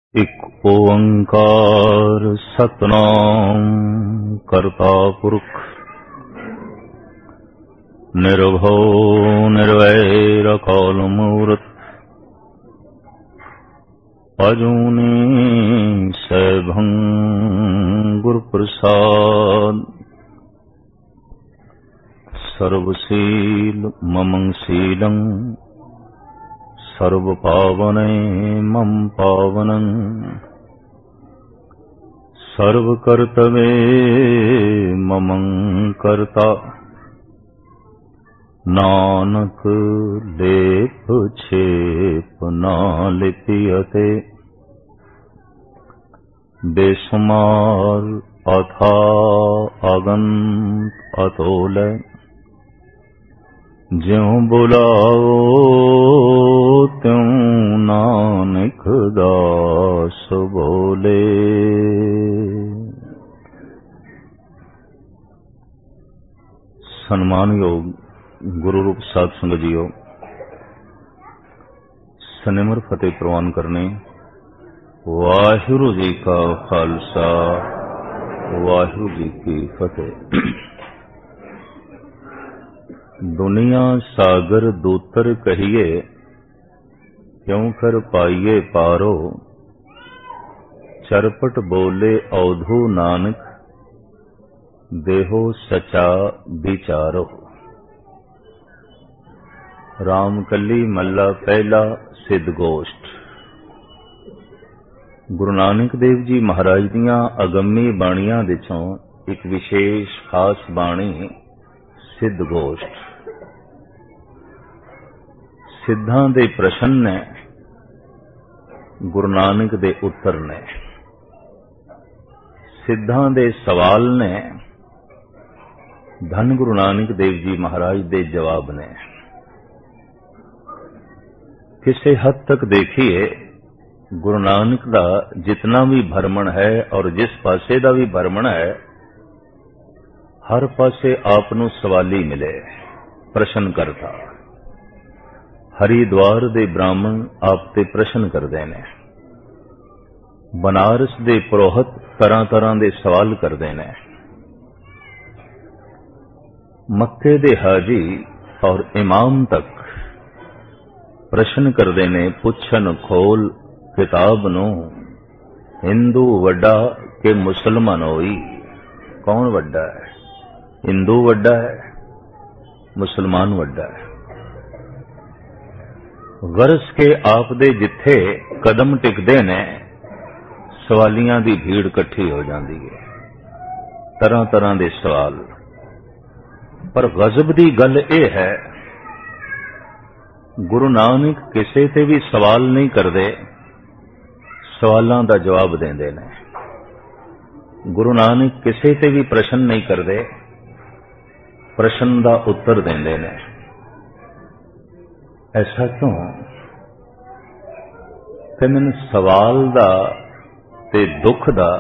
ਇੱਕ ਓੰਕਾਰ ਸਤਿਨਾਮ ਕਰਤਾ ਪੁਰਖ ਨਿਰਭਉ ਨਿਰਵੈਰ ਅਕਾਲ ਮੂਰਤ ਅਜੂਨੀ ਸੈਭੰ ਗੁਰ ਪ੍ਰਸਾਦ ਸਰਵਸੀਲ ਮਮੰ ਸੀਲੰ सर्व पावने मम पावनं सर्व कर्तवे ममं कर्ता नानक लेप छेप ना लिपियते बेसुमार अथा अगंत अतोल ज्यों बुलाओ त्यों नानक दास बोले। सन्मानयोग गुरु रूप साध संगत जीओ, सनिमर फतेह प्रवान करने। वाहिगुरु जी का खालसा वाहिगुरु जी की फतेह। दुनिया सागर दूतर कहिए क्यों कर पाइए पारो चरपट बोले औधू नानक देहो सचा विचारो। रामकली मल्ला पहला सिद्ध गोष्ठ। गुरु नानक देव जी महाराज दियां अगम्मी बाणियां विचों एक विशेष खास बाणी सिद्ध गोष्ठ। सिद्धां दे प्रश्न ने, गुरु नानक दे उत्तर ने। सिद्धां दे सवाल ने, धन गुरु नानक देव जी महाराज दे जवाब ने। किसी हद तक देखिए गुरु नानक दा जितना भी भ्रमण है और जिस पासे दा भी भ्रमण है, हर पासे आप नूं सवाली मिले, प्रश्न करता। हरिद्वार दे ब्राह्मण आप ते प्रश्न करते ने, बनारस दे पुरोहित तरह तरह दे सवाल करते ने, मक्के दे हाजी और इमाम तक प्रश्न करते ने। पुछन खोल किताब नूं हिंदू वड्डा के मुसलमान होई, कौन वड्डा है? हिंदू वड्डा है, मुसलमान वड्डा है। गरज के आप दे जिथे कदम टिकदे ने, सवालियां दी भीड़ इकट्ठी हो जाती है, तरह तरह दे सवाल। पर गजब दी गल यह है, गुरु नानक किसे ते भी सवाल नहीं करते, सवालों का जवाब देंदे ने। गुरु नानक किसे ते भी प्रश्न नहीं करते, प्रश्न का उत्तर देंदे ने। ऐसा क्यों? कि मैंने सवाल दा ते दुख दा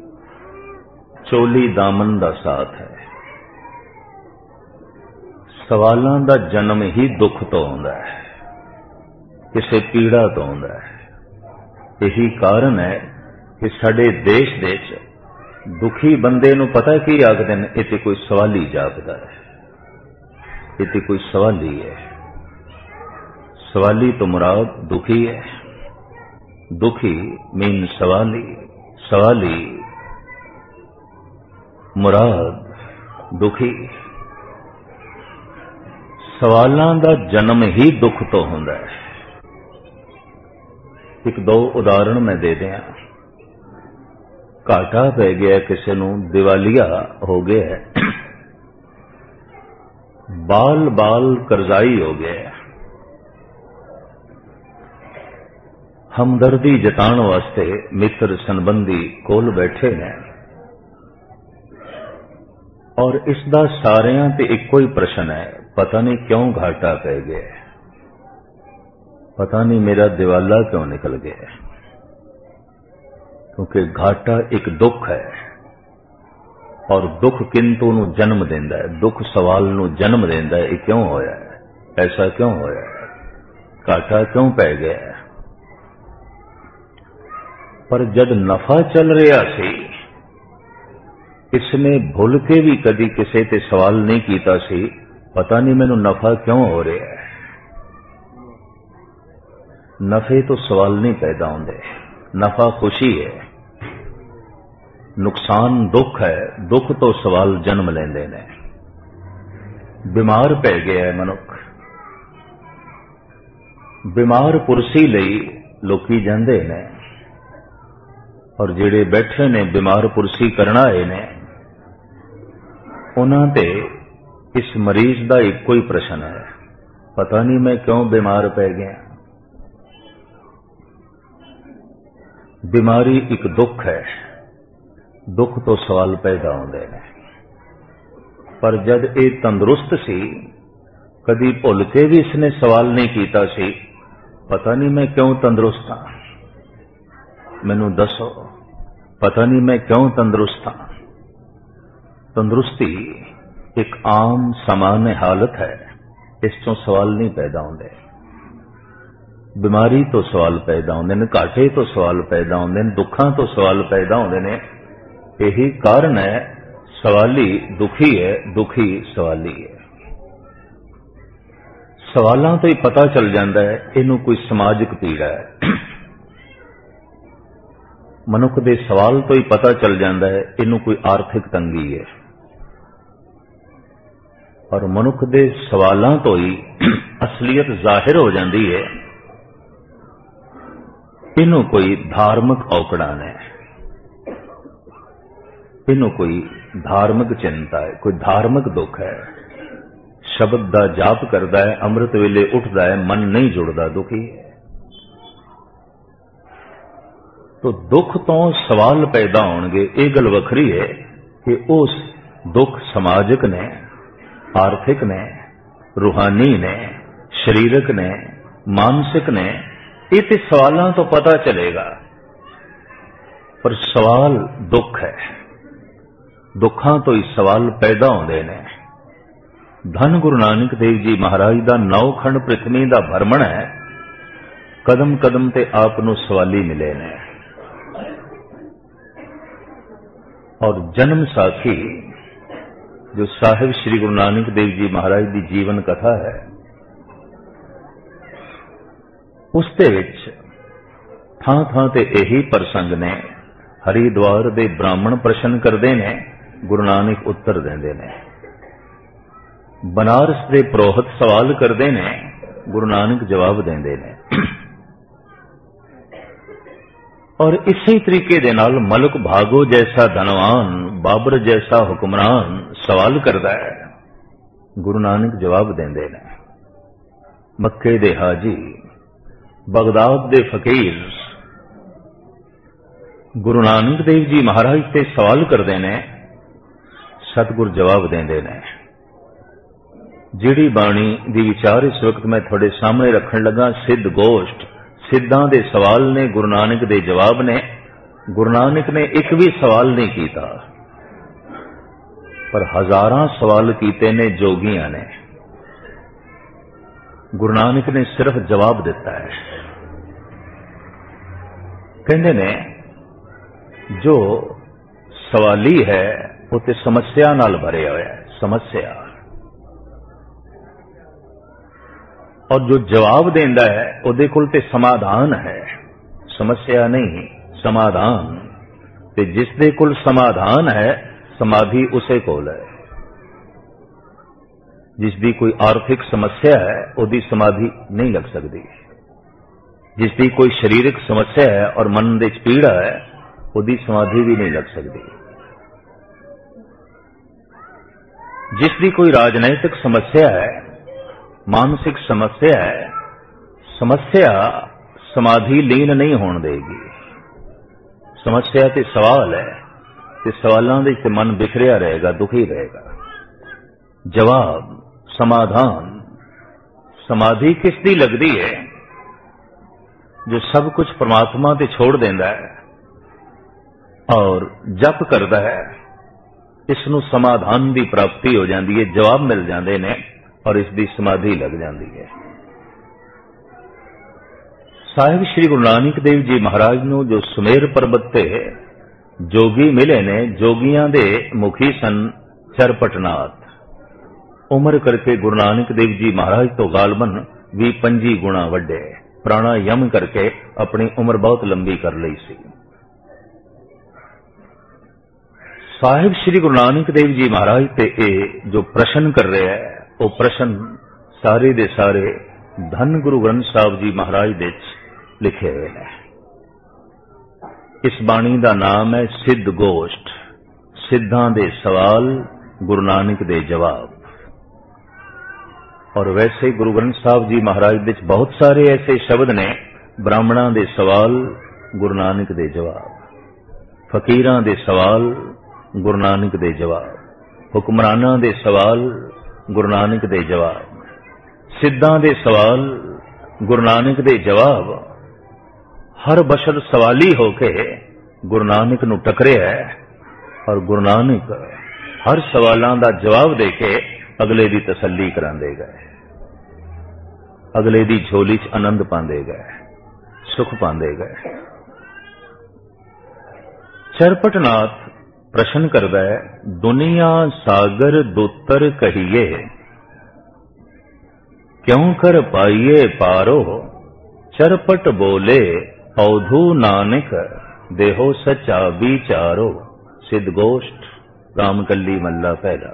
चोली दामन दा साथ है। सवालों का जन्म ही दुख तो होंदा है, किसी पीड़ा तो होंदा है। यही कारण है कि साडे देश दे दुखी बंदे नूं पता की आखदे ने, इत्थे कोई सवाली जागदा है, इत्थे कोई सवाली है। सवाली तो मुराद दुखी है, दुखी मीन सवाली, सवाली मुराद दुखी। सवालों का जन्म ही दुख तो होंदा है। एक दो उदाहरण मैं दे दिया। घाटा पै गया किसी नूं, दिवालिया हो गया है, बाल बाल करजाई हो गया है। हमदर्दी जताण वास्ते मित्र संबंधी कोल बैठे हैं और इसदा सारियां ते इक्को ही प्रश्न है, पता नहीं क्यों घाटा पै गया, पता नहीं मेरा दिवाला क्यों निकल गया। क्योंकि घाटा एक दुख है और दुख किंतु नूं जन्म देंदा है, दुख सवाल नूं जन्म देंदा है। क्यों होया है, ऐसा क्यों होया है, घाटा क्यों पै गया है? पर जद नफा चल रहा सी, इसने भुल के भी कदी किसी ते सवाल नहीं किया सी, पता नहीं मैनू नफा क्यों हो रहा है। नफे तो सवाल नहीं पैदा होंदे, नफा खुशी है, नुकसान दुख है, दुख तो सवाल जन्म लेंदे ने। बीमार पै गया है मनुख, बीमार पुरसी लई लोकी जांदे ने, और जिहड़े बैठे ने बीमार पुरसी करना आए ने, उन्हां ते इस मरीज का इक्को ही प्रश्न है, पता नहीं मैं क्यों बीमार पै गया। बीमारी एक दुख है, दुख तो सवाल पैदा होंदे ने। पर जद ये तंदुरुस्त सी, कदी भुल के भी इसने सवाल नहीं किया सी, पता नहीं मैं क्यों तंदुरुस्त हाँ, मैनू दसो, पता नहीं मैं क्यों तंदुरुस्त हाँ। तंदुरुस्ती एक आम सामान्य हालत है, इस तो सवाल नहीं पैदा होंदे। बीमारी तो सवाल पैदा होंदे ने, घाटे तो सवाल पैदा होंदे ने, दुखां तो सवाल पैदा होंदे ने। यही कारण है सवाली दुखी है, दुखी सवाली है। सवालों तो ही पता चल जाता है इनू कोई समाजिक पीड़ा है, मनुख दे सवाल तो ही पता चल जाता है इनू कोई आर्थिक तंगी है, और मनुख दे सवालों तो ही असलियत जाहिर हो जाती है इनू कोई धार्मिक औकड़ान है, इनू कोई धार्मिक चिंता है, कोई धार्मिक दुख है। शब्द का जाप करता है, अमृत वेले उठता है, मन नहीं जुड़ता, दुखी है। तो दुख तो सवाल पैदा होंगे, ये गल वखरी है कि उस दुख समाजिक ने, आर्थिक ने, रूहानी ने, शरीरक ने, मानसिक ने, ये तो सवालों तो पता चलेगा। पर सवाल दुख है, दुखां तो ही सवाल पैदा होंदे ने। धन गुरु नानक देव जी महाराज का 9 खंड पृथ्वी का भ्रमण है, कदम कदम ते आप नूं सवाली मिले ने। और जन्म साखी जो साहिब श्री गुरु नानक देव जी महाराज की जीवन कथा है, उसते विच थां थां ते यही प्रसंग ने। हरिद्वार दे ब्राह्मण प्रश्न करते ने, गुरु नानक उत्तर देंदे ने। बनारस दे पुरोहित सवाल करते ने, गुरु नानक जवाब देंदे ने। और इसी तरीके दे नाल मलक भागो जैसा धनवान, बाबर जैसा हुक्मरान सवाल करता है, गुरु नानक जवाब देंदे ने। मक्के दे हाजी, बगदाद दे फकीर गुरु नानक देव जी महाराज ते सवाल करते ने, सतगुर जवाब देंदे ने। जिहड़ी बाणी दी विचार इस वक्त मैं थोड़े सामने रखन लगा, सिद्ध गोष्ठ, सिद्धां दे सवाल ने, गुरु नानक दे जवाब ने। गुरु नानक ने एक भी सवाल नहीं किया, पर हजारां सवाल कीते ने जोगियां ने। गुरु नानक ने सिर्फ जवाब दिता है। कहते ने जो सवाली है वो ते समस्या नाल भरे हुआ है, समस्या। और जो जवाब देंदा है उहदे कोल ते समाधान है, समस्या नहीं, समाधान। ते जिस दे कोल समाधान है, समाधि उसे कोल है। जिसदी कोई आर्थिक समस्या है उहदी समाधि नहीं लग सकती। जिसदी कोई शरीरक समस्या है और मन दे पीड़ा है, उहदी समाधि भी नहीं लग सकती। जिसदी कोई राजनैतिक समस्या है, मानसिक समस्या है, समस्या समाधि लीन नहीं होने देगी। समस्या ते सवाल है, ते सवालों दे ते मन बिखरिया रहेगा, दुखी रहेगा। जवाब, समाधान, समाधि किसदी लगती है? जो सब कुछ परमात्मा ते छोड़ देंदा है और जप करता है, इसनों समाधान की प्राप्ति हो जाती है, जवाब मिल जाते हैं और इसकी समाधि लग जाती है। ਸਾਹਿਬ ਸ੍ਰੀ ਗੁਰੂ ਨਾਨਕ ਦੇਵ ਜੀ ਮਹਾਰਾਜ ਨੂੰ ਜੋ ਸੁਮੇਰ ਪਰਬਤ ਤੇ जोगी मिले ने, जोगियां दे मुखी सन चरपटनाथ। उम्र करके गुरु नानक देव जी महाराज तो गालबन 20-25 गुणा वड्डे, प्राणायाम करके अपनी उम्र बहुत लंबी कर ली सी। साहिब श्री गुरु नानक देव जी महाराज ते जो प्रश्न कर रहे हैं, वो प्रश्न सारे दे सारे धन गुरु ग्रंथ साहब जी महाराज दे लिखे हुए हैं। इस बाणी का नाम है सिद्ध गोष्ठ, सिद्धां दे सवाल गुरु नानक दे जवाब। और वैसे गुरु ग्रंथ साहब जी महाराज दे बहुत सारे ऐसे शब्द ने, ब्राह्मणां दे सवाल गुरु नानक दे जवाब, फकीरां दे सवाल गुरु नानक दे जवाब, हुक्मरानां दे सवाल गुरु नानक दे जवाब, सिद्धां दे सवाल गुरु नानक दे जवाब। हर बशर सवाली होके गुरु नानक नूं टकरिया है और गुरु नानक हर सवालों का जवाब देके अगले की तसल्ली करांदे गए, अगले की झोली च आनंद पांदे गए, सुख पांदे गए। चरपटनाथ प्रश्न करदा है, दुनिया सागर दुतर कहिए, क्यों कर पाइए पारो, चरपट बोले औधू नानक, देहो सचा विचारो। सिद्ध गोष्ठ रामकली मल्ला पहला।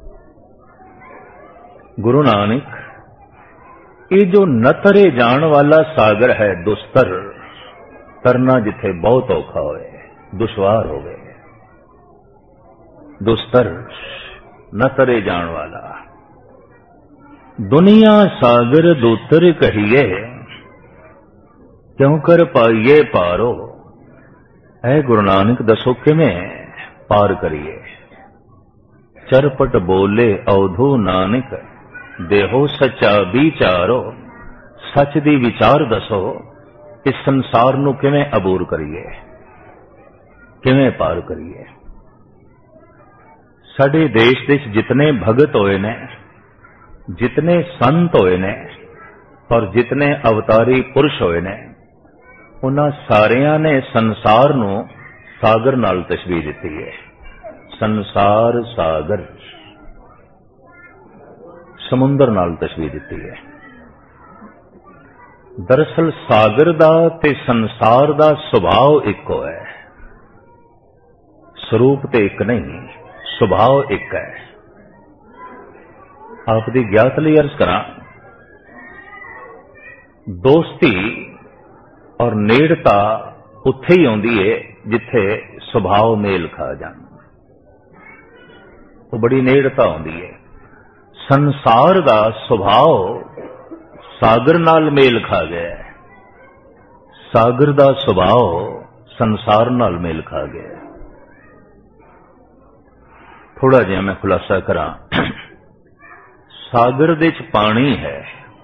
गुरु नानक, ये जो न तरे जान वाला सागर है दुस्तर, तरना जिथे बहुत औखा होए, दुश्वार हो गए, दुस्तर न तरे जान वाला। दुनिया सागर दुतर कहिए, क्यों कर पाइए पारो। ऐ गुरु नानक दसो किवें पार करिए। चरपट बोले औधू नानक, देहो सच्चा विचारो। सच दी विचार दसो, इस संसार नूं किवें अबूर करिए, किवें पार करिए। साडे देश दे जितने भगत होए ने, जितने संत होए ने और जितने अवतारी पुरुष होए ने, उन्हां सारियां ने संसार नूं सागर नाल तशबीह दिती है। संसार सागर, समुंदर नाल तशबीह दिती है। दरअसल सागर दा ते संसार दा सुभाव इक्को है, स्वरूप ते एक नहीं, सुभाव एक है। आप दी ज्ञात लई अर्ज करा, दोस्ती और नेड़ता उत्थे ही आउंदी है जिथे सुभाव मेल खा जान, वो बड़ी नेड़ता आउंदी है। संसार दा सुभाव सागर नाल मेल खा गया है, सागर दा सुभाव संसार नाल मेल खा गया। थोड़ा जिहा मैं खुलासा करा। सागर दे च पानी है,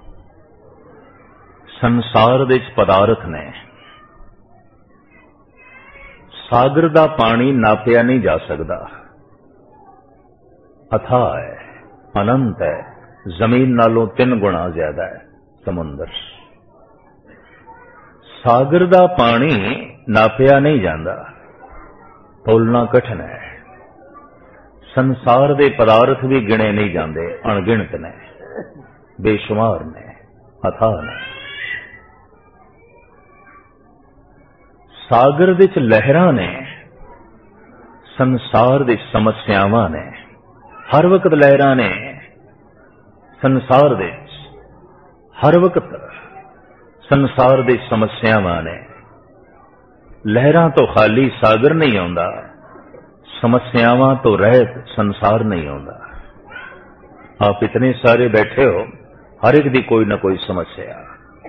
संसार दे च पदार्थ ने। सागर दा पानी नापिया नहीं जा सकता, अथाह है, अनंत है, जमीन नालों 3 गुणा ज्यादा है समुंदर। सागर दा पानी नापिया नहीं जाता, तोलना कठिन है। संसार दे पदार्थ भी गिने नहीं जाते, अणगिणत ने, बेशुमार ने, अथाह ने। सागर दे च लहरां ने, संसार दे समस्यावां ने, हर वक्त लहरां ने संसार दे, हर वक्त संसार दे समस्यावां ने। लहरां तो खाली सागर नहीं आउंदा, समस्यावां तो रहत संसार नहीं आउंदा। आप इतने सारे बैठे हो, हर एक दी कोई ना कोई समस्या,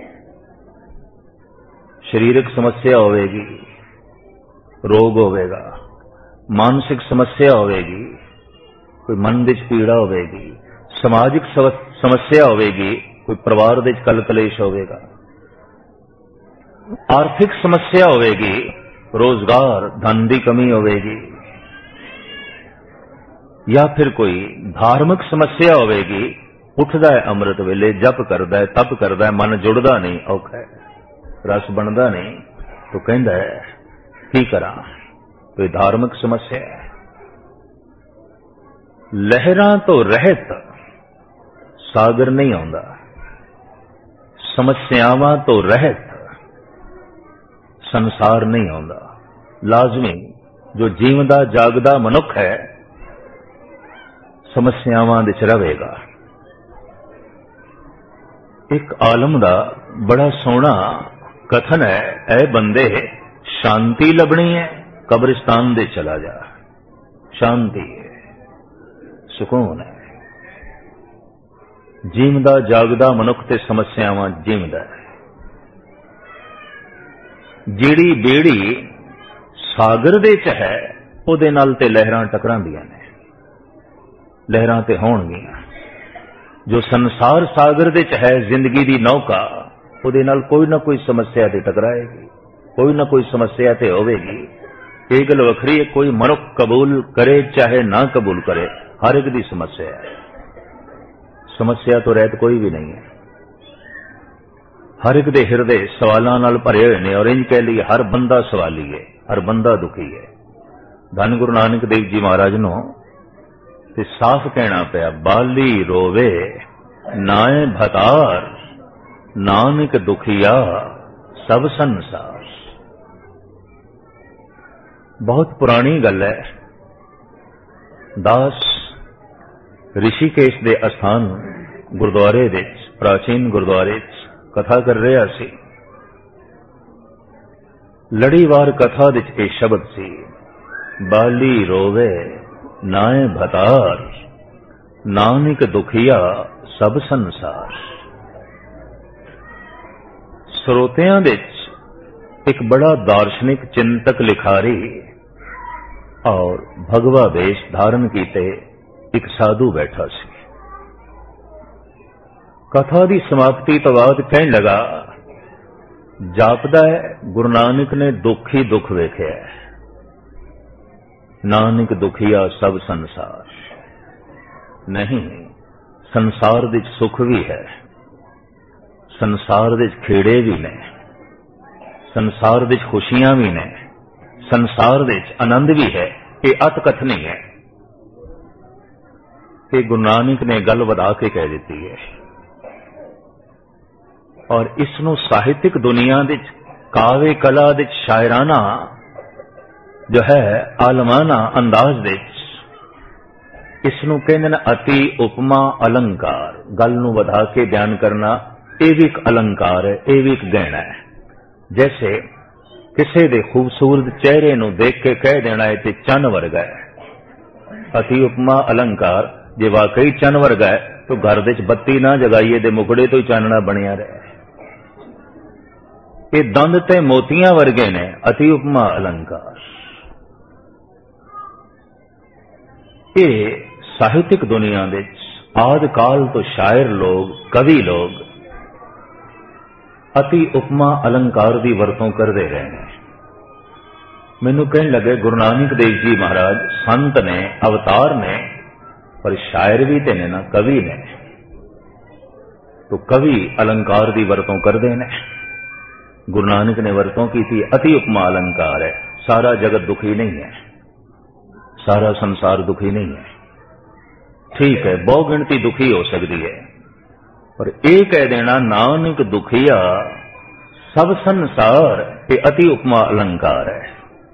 शरीरक समस्या होगी, रोग होगा, मानसिक समस्या होगी, कोई मन विच पीड़ा होगी, समाजिक समस्या होगी, कोई परिवार दे कल कलेश होगा, आर्थिक समस्या होगी, रोजगार धन की कमी होगी, या फिर कोई धार्मिक समस्या होगी, उठदा है अमृत वेले, जप करदा है, तप करदा है, मन जुड़दा नहीं, औखा है। रस बनता नहीं तो कहता है की करा, कोई धार्मिक समस्या है। लहरां तो रहत सागर नहीं आउंदा, समस्यावां तो रहत संसार नहीं आउंदा। लाजमी जो जीवदा जागदा मनुख है समस्यावां दे च रवेगा। एक आलम दा बड़ा सोहना कथन है, ऐ बंदे शांति लभनी है कब्रिस्तान दे चला जा। शांति है, सुकून है। जीवदा जागदा मनुख ते समस्यावां जीवदा है। जिहड़ी बेड़ी सागर दे च है उहदे नाल ते लहरां टकरांदियां ने, लहरां ते होणगियां। जो संसार सागर दे च है जिंदगी दी नौका, उहदे नाल कोई ना कोई समस्या ते टकराएगी, कोई ना कोई समस्या ते होवेगी। ये गल वखरी है, कोई मनुख कबूल करे चाहे ना कबूल करे, हर एक दी समस्या है। समस्या तो रहत कोई भी नहीं है। हर एक दे हिरदे सवालों नाल भरे हुए ने, और इंज कह लीए हर बंदा सवाली है, हर बंदा दुखी है। धन गुरु नानक देव जी महाराज नूं ते साफ कहना पिया, बाली रोवे नाए भतार, नानक दुखिया सब संसार। बहुत पुरानी गल है। दास ऋषिकेश दे अस्थान गुरुद्वारे दे प्राचीन गुरुद्वारे कथा कर रहा सी। लड़ीवार कथा दे ये शब्द सी, बाली रोवे नाए भतार, नानक दुखिया सब संसार। श्रोतियां दे एक बड़ा दार्शनिक चिंतक लिखारी और भगवा वेश धारण कीते एक साधु बैठा सी। कथा की समाप्ति तो बाद कहने लगा, जापदा है गुरु नानक ने दुख ही दुख वेख्या, नानक दुखिया सब संसार। नहीं, संसार दे सुख भी है, संसार दे खेड़े भी ने, संसार दे खुशियां भी ने, संसार दे आनंद भी है। ये अतकथ नहीं है कि गुरु नानक ने गल वधा के कह दी है। और इसनों साहित्यिक दुनिया दे काव्य कला दे शायराना जो है आलमाना अंदाज दे इसनों कहते हैं अति उपमा अलंकार। गल नूं वधा के बयान करना यह भी एक अलंकार है, यह भी एक गहना है। जैसे किसी दे खूबसूरत चेहरे नूं देख के कह देना है ते चन वर्गा है। अति उपमा अलंकार जे वाकई चन वर्गा है तो घर दे बत्ती ना जगाइए दे मुकड़े तो ही चानना बनिया रहे। ये दंद ते मोतियां वर्गे ने, अति उपमा अलंकार। ये साहित्यिक दुनिया दे आद काल तो शायर लोग, कवि लोग अति उपमा अलंकार की वरतों करते रहे हैं। मैनू कहने लगे गुरु नानक देव जी महाराज संत ने, अवतार ने, पर शायर भी ते ने ना, कवि ने। तो कवि अलंकार की वरतों करते हैं। गुरु नानक ने वरतों की थी, अति उपमा अलंकार है। सारा जगत दुखी नहीं है, सारा संसार दुखी नहीं है। ठीक है, बहु गिनती दुखी हो सकती है, पर यह कह देना नानक दुखिया सब संसार, ये अति उपमा अलंकार है।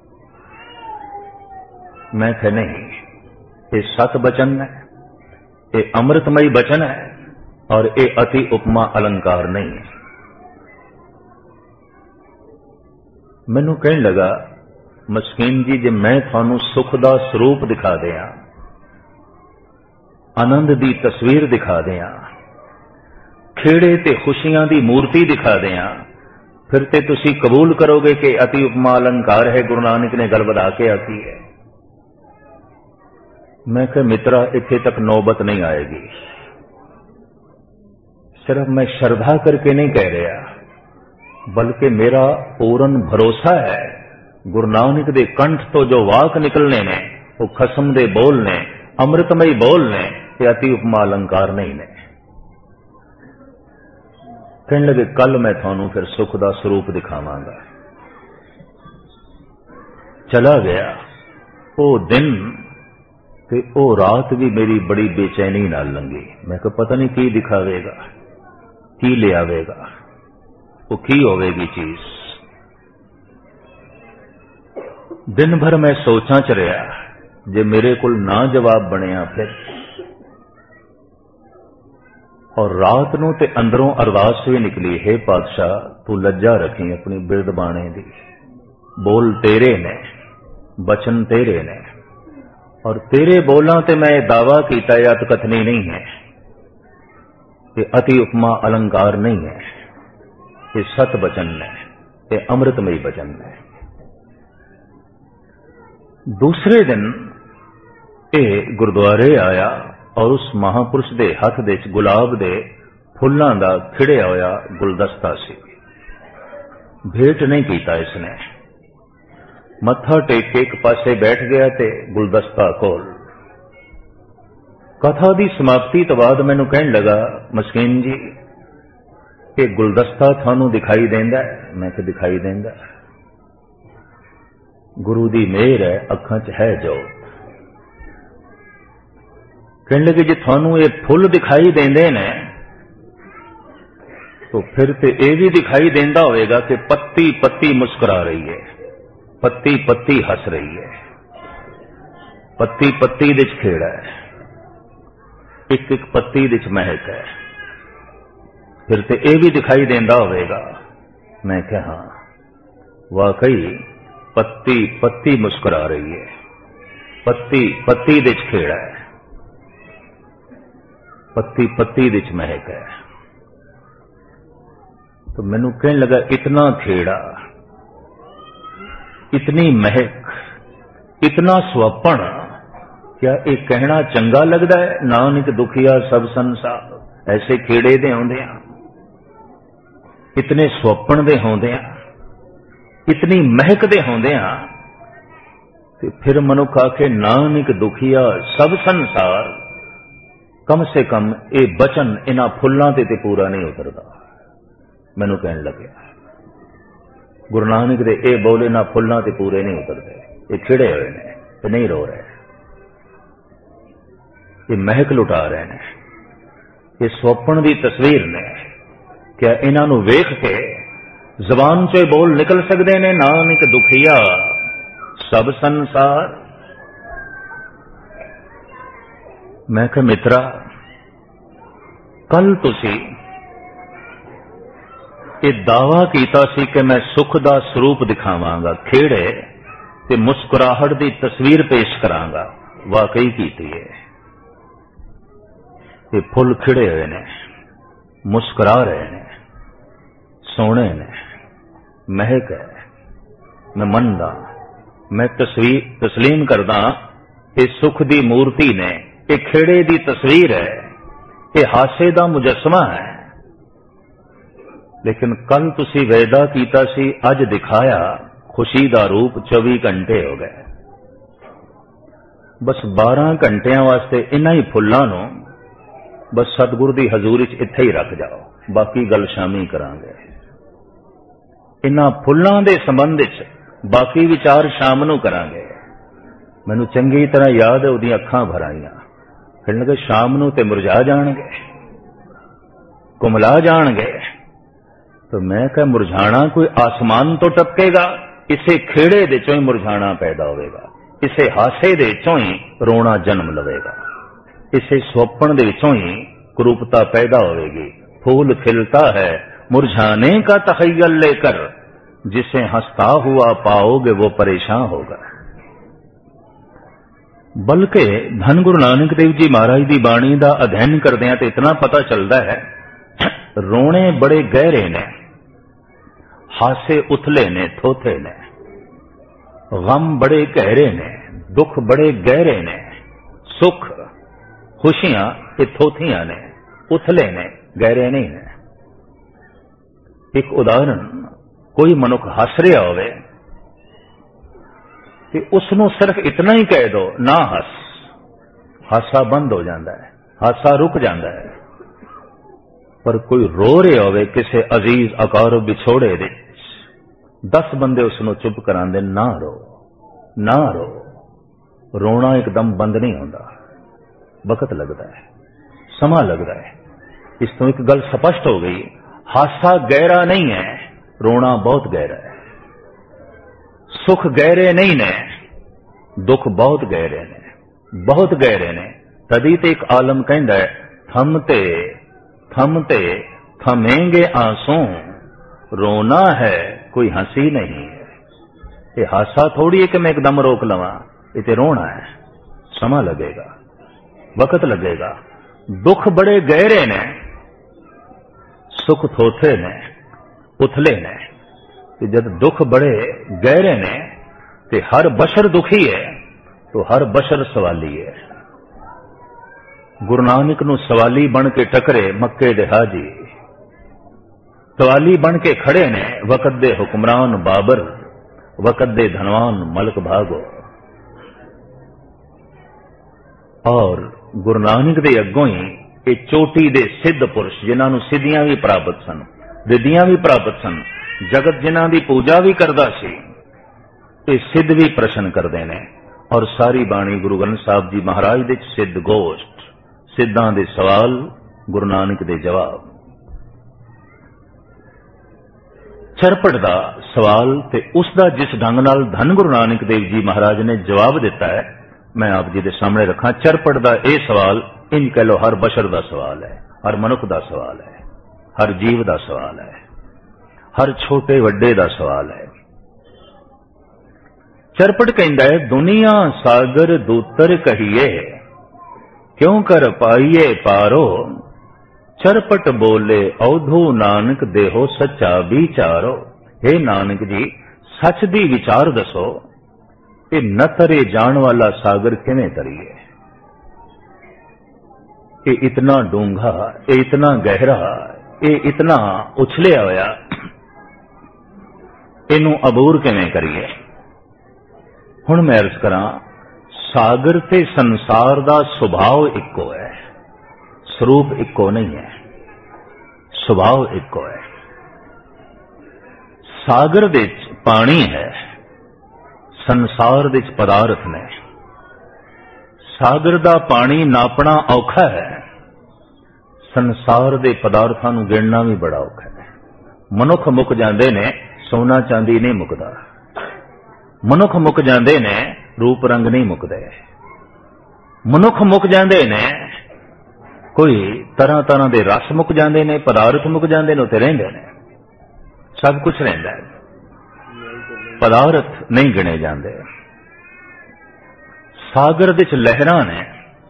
मैं कह नहीं, ये सत बचन है, ये अमृतमयी बचन है, और ये अति उपमा अलंकार नहीं है। मैनू कहने लगा, मस्कीन जी जे मैं थानू सुख दा स्वरूप दिखा दिया, आनंद दी तस्वीर दिखा दिया, खेड़े ते खुशियां दी मूर्ति दिखा दिया, फिर ते तुसी कबूल करोगे कि अति उपमा अलंकार है, गुरु नानक ने गल वधा के आती है। मैं कह मित्रा, इत्थे तक नौबत नहीं आएगी। सिर्फ मैं श्रद्धा करके नहीं कह रहा, बल्कि मेरा पूर्ण भरोसा है गुरु नानक दे कंठ तो जो वाक निकलने ने वो खसम दे बोल ने, अमृतमयी बोल ने, ये अति उपमा अलंकार नहीं ने। कहने लगे कल मैं थानू फिर सुख का स्वरूप दिखावांगा। चला गया वो दिन ते वो रात भी मेरी बड़ी बेचैनी नाल लंघी। मैं कहा पता नहीं की दिखावेगा, की ले आवेगा, वो की होवेगी चीज। दिन भर मैं सोचा च रहा, जे मेरे को ना जवाब बनया फिर। और रात नूं ते अंदरों अरदास भी निकली, हे पातशाह तू लज्जा रखी अपनी बिरद बाणे दी। बोल तेरे ने, बचन तेरे ने, और तेरे बोलां ते मैं दावा कीता या कथनी नहीं है, ये अति उपमा अलंकार नहीं है, ये सत बचन ने, ये अमृतमयी बचन ने। दूसरे दिन ये गुरुद्वारे आया और उस महापुरुष दे हथ दे गुलाब दे फुल्लां दा खिड़िया होया गुलदस्ता सी। भेंट नहीं कीता इसने, मत्था टेक के एक पासे बैठ गया ते गुलदस्ता कोल। कथा दी समाप्ति तो बाद मैनू कहन लगा, मस्कीन जी ये गुलदस्ता थानू दिखाई देंदा है? मैं तो दिखाई देंदा, गुरु दी मेहर है, अखां च है जो। कहने लगे जे थानू ये फुल दिखाई देंदे ने तो फिर ते ये भी दिखाई देंदा होएगा कि पत्ती पत्ती मुस्कुरा रही है, पत्ती पत्ती हस रही है, पत्ती पत्ती दे च खेड़ा है, एक एक पत्ती दे च महक है, फिर ते ये भी दिखाई देंदा होवेगा। मैं कहा हाँ वाकई पत्ती पत्ती मुस्कुरा रही है, पत्ती पत्ती दे च खेड़ा है, पत्ती पत्ती दे च महक है। तो मैनू कहने लगा इतना खेड़ा, इतनी महक, इतना स्वपन, क्या ये कहना चंगा लगता है? नानक दुखिया सब संसार, ऐसे खेड़े दे आउंदे आ, इतने स्वपन दे होंदे आ, इतनी महक दे होंदे आ, ते फिर मनुख आखे नानक दुखिया सब संसार, कम से कम ये बचन इन्हां फुल्लां ते पूरा नहीं उतरदा। मैनू कहन लगे गुरु नानक दे ये बोल इन्हां फुल्लां ते पूरे नहीं उतरदे, ये खिड़े हुए ने ते नहीं रो रहे, ये महक लुटा रहे हैं, ये स्वप्न की तस्वीर ने। क्या इन्हां नूं वेख के जबान चो बोल निकल सकते ने नानक दुखिया सब संसार? मैं कहा मित्रा कल तुसी ये दावा कीता सी कि मैं सुख दा स्वरूप दिखावांगा, खेड़े ते मुस्कुराहट दी तस्वीर पेश करांगा, वाकई कीती है। ये फुल खिड़े हुए ने, मुस्कुरा रहे ने, सोने ने, महक है। मैं मनदा, मैं तस्लीम करदा, ये सुख दी मूर्ति ने, ये खेड़े दी तस्वीर है, ये हासे दा मुजस्मा है। लेकिन कल तुसी वेदा कीता सी, अज दिखाया खुशी दा रूप 24 घंटे हो गए। बस 12 घंटिया वास्ते इन्हां ही फुल्लां नूं बस सतगुरु दी हजूरी च इत्थे ही रख जाओ, बाकी गल शामी करांगे। इन्हां फुल्लां दे संबंध च बाकी विचार शाम नूं करांगे। मैनू चंगी तरह याद है उहदियां अखां भर आईयां, कहण लगे शाम नूं ते मुरझा जाणगे, कुमला जाणगे। तो मैं कहा मुरझाना कोई आसमान तो टपकेगा, इसे खेड़े दे चों ही मुरझाना पैदा होगा, इसे हासे दे चों ही रोना जन्म लवेगा, इसे स्वप्न दे चों ही कुरूपता पैदा होगी। फूल खिलता है मुरझाने का तखय्युल लेकर, जिसे हंसता हुआ पाओगे वो परेशान होगा। बल्कि धन गुरु नानक देव जी महाराज की बाणी का अध्ययन करदे तो इतना पता चलता है, रोने बड़े गहरे ने, हासे उथले ने, थोथे ने, गम बड़े गहरे ने, दुख बड़े गहरे ने, सुख खुशियां ये थोथियां ने, उथले ने, गहरे नहीं ने। एक उदाहरण, कोई मनुख हस रहा होवे कि उसनों सिर्फ इतना ही कह दो ना हस, हासा बंद हो जाता है, हासा रुक जाता है। पर कोई रो रहा होवे किसी अजीज अकारब विछोड़े दे 10 बंदे उसनों चुप करांदे, ना रो ना रो। रोना एकदम बंद नहीं होता, वक्त लगता है, समा लगता है। इस तो एक गल स्पष्ट हो गई, हासा गहरा नहीं है, रोना बहुत गहरा है। सुख गहरे नहीं ने, दुख बहुत गहरे ने, बहुत गहरे ने। तदी ते एक आलम कहंदा है, थमते थमते थमेंगे आंसू, रोना है कोई हंसी नहीं है। ये हासा थोड़ी है कि मैं एकदम रोक लवा, ये रोना है, समा लगेगा, वक्त लगेगा। दुख बड़े गहरे ने, सुख थोथे ने, उथले ने। जब दुख बड़े गहरे ने ते हर बशर दुखी है, तो हर बशर सवाली है। गुरु नानक नूं सवाली बन के टकरे मक्के दे हाजी, सवाली बन के खड़े ने वक़्त दे हुक्मरान बाबर, वक़्त दे धनवान मलक भागो। और गुरु नानक दे अगों ही ये चोटी दे सिद्ध पुरुष, जिन्हां नूं सिद्धियां भी प्राप्त सन, रिद्धियां भी प्राप्त सन, जगत जिन्हां दी पूजा भी करदा सी, ये सिद्ध भी प्रश्न करदे ने। और सारी बाणी गुरु ग्रंथ साहब जी महाराज दे सिद्ध गोष्ठ, सिद्धां दे सवाल, गुरु नानक दे जवाब। चरपट दा सवाल ते उसदा जिस ढंग नाल धन गुरु नानक देव जी महाराज ने जवाब दिता है, मैं आप जी दे सामने रखा। चरपट दा यह सवाल इंज कह लो हर बशर दा सवाल है, हर मनुख दा सवाल है, हर जीव दा सवाल है, हर छोटे वड्डे दा सवाल है। चरपट कहंदा है, दुनिया सागर दूतर कहिए, क्यों कर पाइए पारो। चरपट बोले औधू नानक देहो सच्चा विचारो। हे नानक जी, सच दी विचार दसो, ये न तरे जान वाला सागर किवें तरीए। ये इतना डूंघा, ये इतना गहरा, ये इतना उछलिया होया, इनू अबूर किवें करिए। हुण मैं अर्ज करा, सागर ते संसार दा सुभाव इक्को है, स्वरूप इक्को नहीं है, सुभाव इक्को है। सागर दे पानी है, संसार दे पदार्थ ने। सागर दा पानी नापना औखा है, संसार दे पदार्थां नूं गिणना भी बड़ा औखा है। मनुख मुक जांदे ने, सोना चांदी नहीं मुकदा। मनुख मुक जांदे ने, रूप रंग नहीं मुकदे। मनुख मुक जांदे ने, कोई तरह तरह के रस मुक जांदे ने, पदार्थ मुक जांदे ने, उत्ते रहिंदे ने, सब कुछ रहिंदा है, पदार्थ नहीं गिणे जांदे। सागर दे च लहरां ने,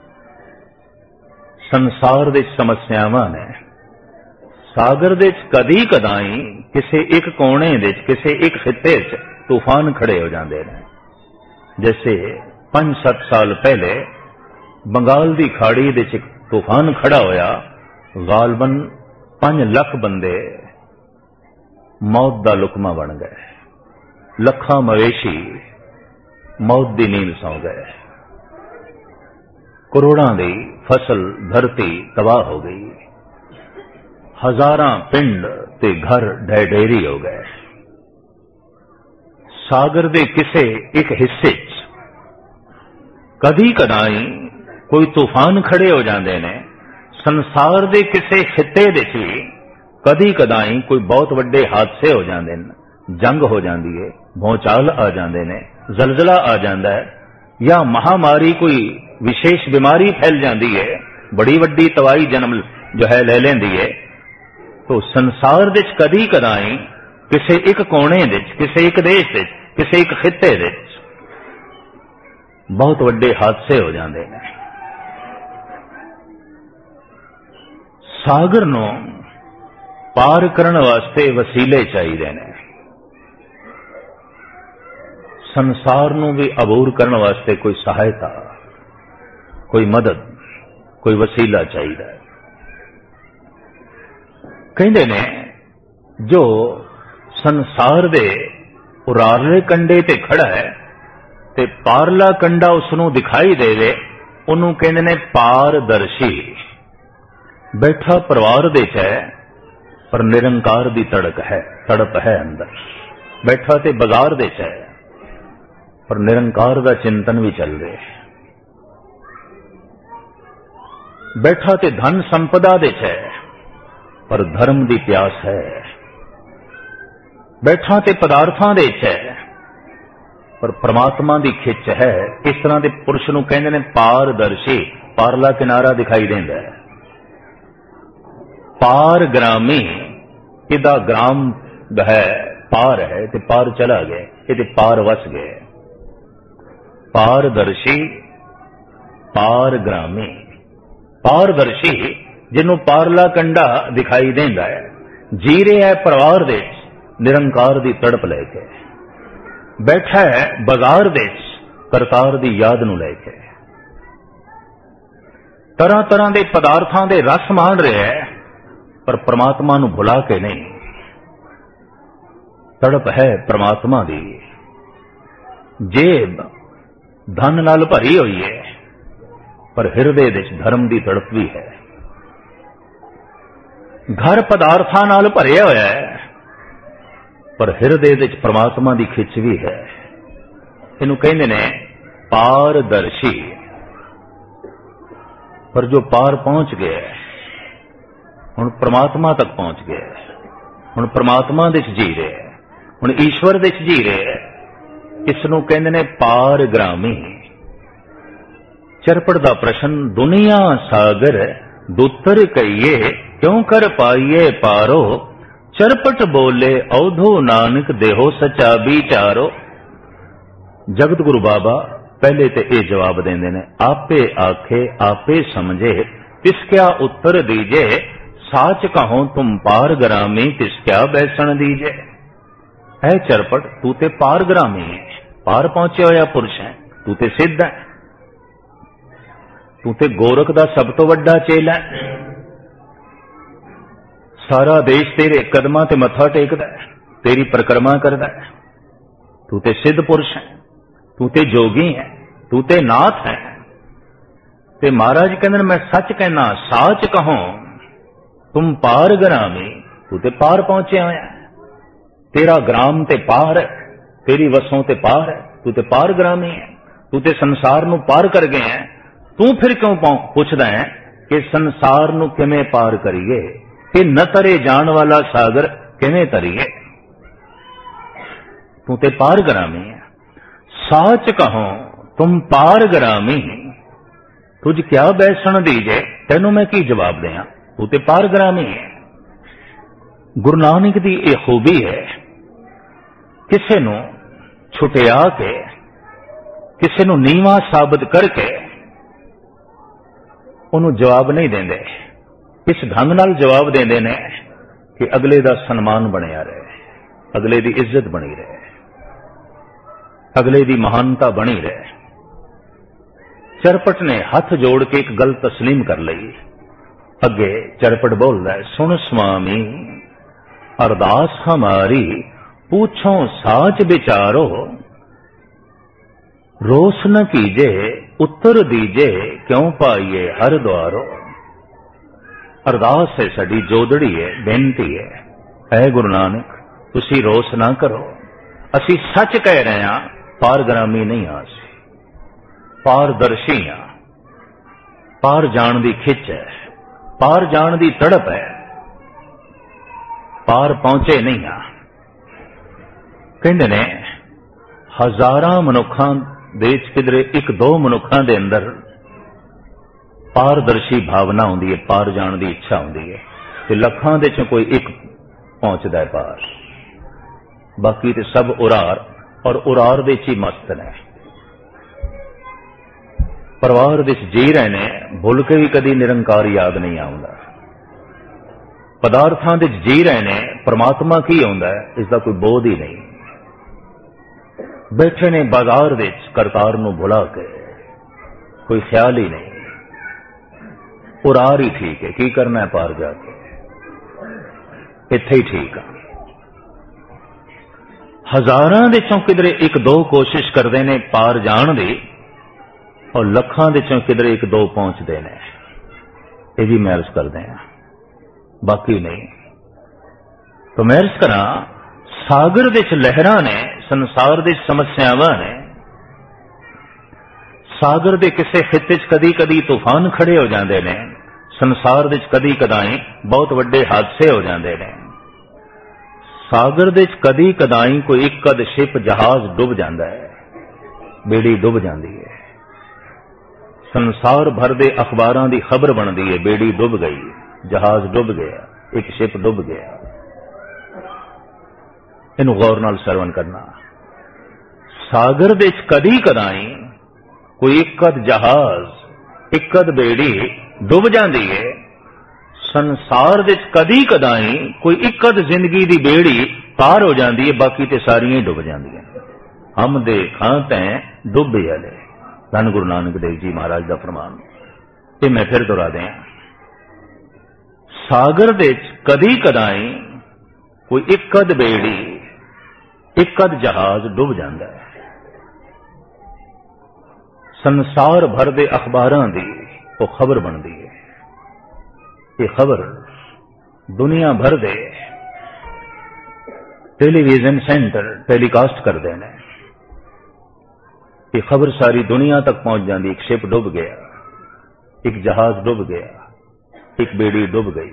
संसार दे समस्यावां ने। सागर दे च कदी कदाई किसी एक कोने दे च, किसी एक खिते च तूफान खड़े हो जाते हैं। जैसे 5-7 साल पहले बंगाल की खाड़ी दे च तूफान खड़ा होया, गालबन 5 लाख बंदे मौत का लुकमा बन गए, लखां मवेशी मौत की नींद सौ गए, करोड़ों की फसल धरती तबाह हो गई, हजारां पिंड ते घर ढेरी हो गए। सागर दे किसे एक हिस्से कदी कदाई कोई तूफान खड़े हो जाते ने। संसार दे किसे खिते दे कदी कदाई कोई बहुत वड्डे हादसे हो जाते हैं, जंग हो जाती है, भूचाल आ जाते हैं, जलजला आ जाता है, या महामारी कोई विशेष बीमारी फैल जाती है, बड़ी वड्डी तबाही जन्म जो है ले लेंदी है। तो संसार दे कदी कदाई किसी एक कोने दे, किसी एक देश दे, किसी एक खिते दे बहुत वड्डे हादसे हो जाते हैं। सागर नूं पार करने वास्ते वसीले चाहिए ने, संसार नूं भी अबूर करने वास्ते कोई सहायता, कोई मदद, कोई वसीला चाहिए। कहंदे ने जो संसार दे उरारले कंडे ते खड़ा है ते पारला कंडा उसनूं दिखाई देवे, उन्होंने कहते ने पारदर्शी। बैठा परिवार दे च है पर निरंकार दी तड़प है अंदर। बैठा ते बाजार दे च है पर निरंकार दा चिंतन भी चल रहा है। बैठा ते धन संपदा दे च है पर धर्म दी प्यास है। बैठा ते पदार्थां दे च है पर परमात्मा दी खिच है। इस तरह के पुरुष नूं कहंदे ने पारदर्शी, पारला किनारा दिखाई देंदा है। पार ग्रामी, इदा ग्राम है पार है ते पार चला गए, ये पार वस गए। पारदर्शी, पार ग्रामी। पारदर्शी जिन्हों पारला कंडा दिखाई देंदा है, जी रहा है परिवार दे निरंकार दी तड़प लेके। बैठा है बाजार दे करतार दी याद नूं लेके। तरह तरह के पदार्थां दे रस मान रहा है पर परमात्मा नूं भुला के नहीं। तड़प है परमात्मा दी। जेब धन नाल भरी हुई है पर हिरदे दे धर्म की तड़प भी है। घर पदार्थां नाल भरिया होया है पर हिरदे दे परमात्मा की खिच भी है। इनू कहंदे ने पारदर्शी। पर जो पार पहुंच गया हुण परमात्मा तक पहुंच गया, हुण परमात्मा दे जी रहे, हुण ईश्वर दे जी रहे, इसनू कहंदे ने पारग्रामी। चरपट दा प्रश्न दुनिया सागर दुतर कहिए क्यों कर पाइए पारो। चरपट बोले औधो नानक देहो सचा विचारो। जगत गुरु बाबा पहले ते ये जवाब देंदे ने, आपे आखे आपे समझे तिसक्या उत्तर दीजे। साच कहो तुम पारग्रामी तिसक्या बैसन दीजे। है चरपट तू ते पारग्रामी है, पार पहुंचे होया पुरुष है, तू ते सिद्ध है, तू ते गोरख दा सब तो वड्डा चेला है। सारा देश तेरे कदमां ते मत्था टेकदा है, तेरी परिक्रमा करदा है। तू ते सिद्ध पुरुष है, तू ते जोगी है, तू ते नाथ है। ते महाराज कहंदे मैं सच कहना साच कहो तुम पारग्रामी, तू ते पार पहुंचे होया है। तेरा ग्राम ते पार है, तेरी वसों ते पार है, तू ते पारग्रामी है, तू ते संसार नू पार कर गए है। तू फिर क्यों पुछदा है कि संसार नू किवें पार करिए, कि न तरे जान वाला सागर किवें तरिए। तू ते पारग्रामी है। साच कहो तुम पारग्रामी, तुझ क्या बैसन दीजे, तेनू मैं की जवाब दें, तू ते पारग्रामी है। गुरु नानक दी यह खूबी है, किसे नू छुटिया के, किसे नू नीवा साबित करके उन्हों जवाब नहीं देंदे। इस ढंग नाल जवाब देंदे ने कि अगले दा सन्मान बनिया रहे, अगले दी इज्जत बनी रहे, अगले दी महानता बनी रहे। चरपट ने हाथ जोड़ के एक गल तस्लीम कर ली। अगे चरपट बोलदा है, सुन स्वामी अरदास हमारी पूछो साच विचारो। रोस न कीजे उत्तर दीजे क्यों पाइए हर द्वारो। अरदास है साडी, जोदड़ी है, बेनती है गुरु नानक तुसी रोस ना करो। असी सच कह रहे हैं, पारग्रामी नहीं हाँ, पारदर्शी हाँ। पार जान दी खिच है, पार जान दी तड़प है, पार पहुंचे नहीं हाँ। कहंदे ने हजारां मनुखां दे किधरे एक दो मनुखां दे अंदर पारदर्शी भावना होंदी है, पार जान की इच्छा होंदी है, ते लखां दे चों कोई एक पहुंचदा है पार, बाकी ते सब उरार और उरार दे च ही मस्त ने। परिवार दे जी रहे ने, भुल के भी कदी निरंकार याद नहीं आउंदा। पदार्थां दे जी रहे ने, परमात्मा की आउंदा है इसका कोई बोध ही नहीं। बैठे ने बाजार दे करतार नूं भुला के, कोई ख्याल ही नहीं। उरार ही ठीक है, की करना है पार जाके, इत्थे ही ठीक है। हजारां दे चों किधरे एक दो कोशिश करते ने पार जान दी, और लखां दे चों किधरे एक दो पहुंचते ने। ये भी मैं अर्ज करते हैं, बाकी नहीं। तो मैं अर्ज करा, सागर दे लहरां ने, संसार दे समस्यावां ने, सागर दे किसे खिते च कदी कदी तूफान खड़े हो जाते हैं, संसार दे कदी कदाई बहुत वड्डे हादसे हो जाते हैं। सागर दे कदी कदाई कोई एक अद शिप जहाज डुब जाता है, बेड़ी डुब जाती है। संसार भर दे अखबारां दी खबर बनती है, बेड़ी डुब गई, जहाज डुब गया, एक शिप डुब गया। इनू गौर नाल सरवण करना। सागर दे कदी कदाई कोई एक अद जहाज, एक अद बेड़ी डुब जाती है। संसार दे कदी कदाई कोई एक अद जिंदगी दी बेड़ी पार हो जाती है, बाकी ते सारियां डुब जांदियां। हम दे खां तैं डुब जाले, धन गुरु नानक देव जी महाराज का फरमान। ये मैं फिर दोहरा दें, सागर दे कदी कदाई कोई एक अद बेड़ी, एक अद जहाज डुब जाता है। संसार भर दे अखबारां दी वो खबर बनती है। ये खबर दुनिया भर दे टेलीविजन सेंटर टेलीकास्ट करते हैं। ये खबर सारी दुनिया तक पहुंच जाती। एक शिप डुब गया, एक जहाज डुब गया, एक बेड़ी डुब गई।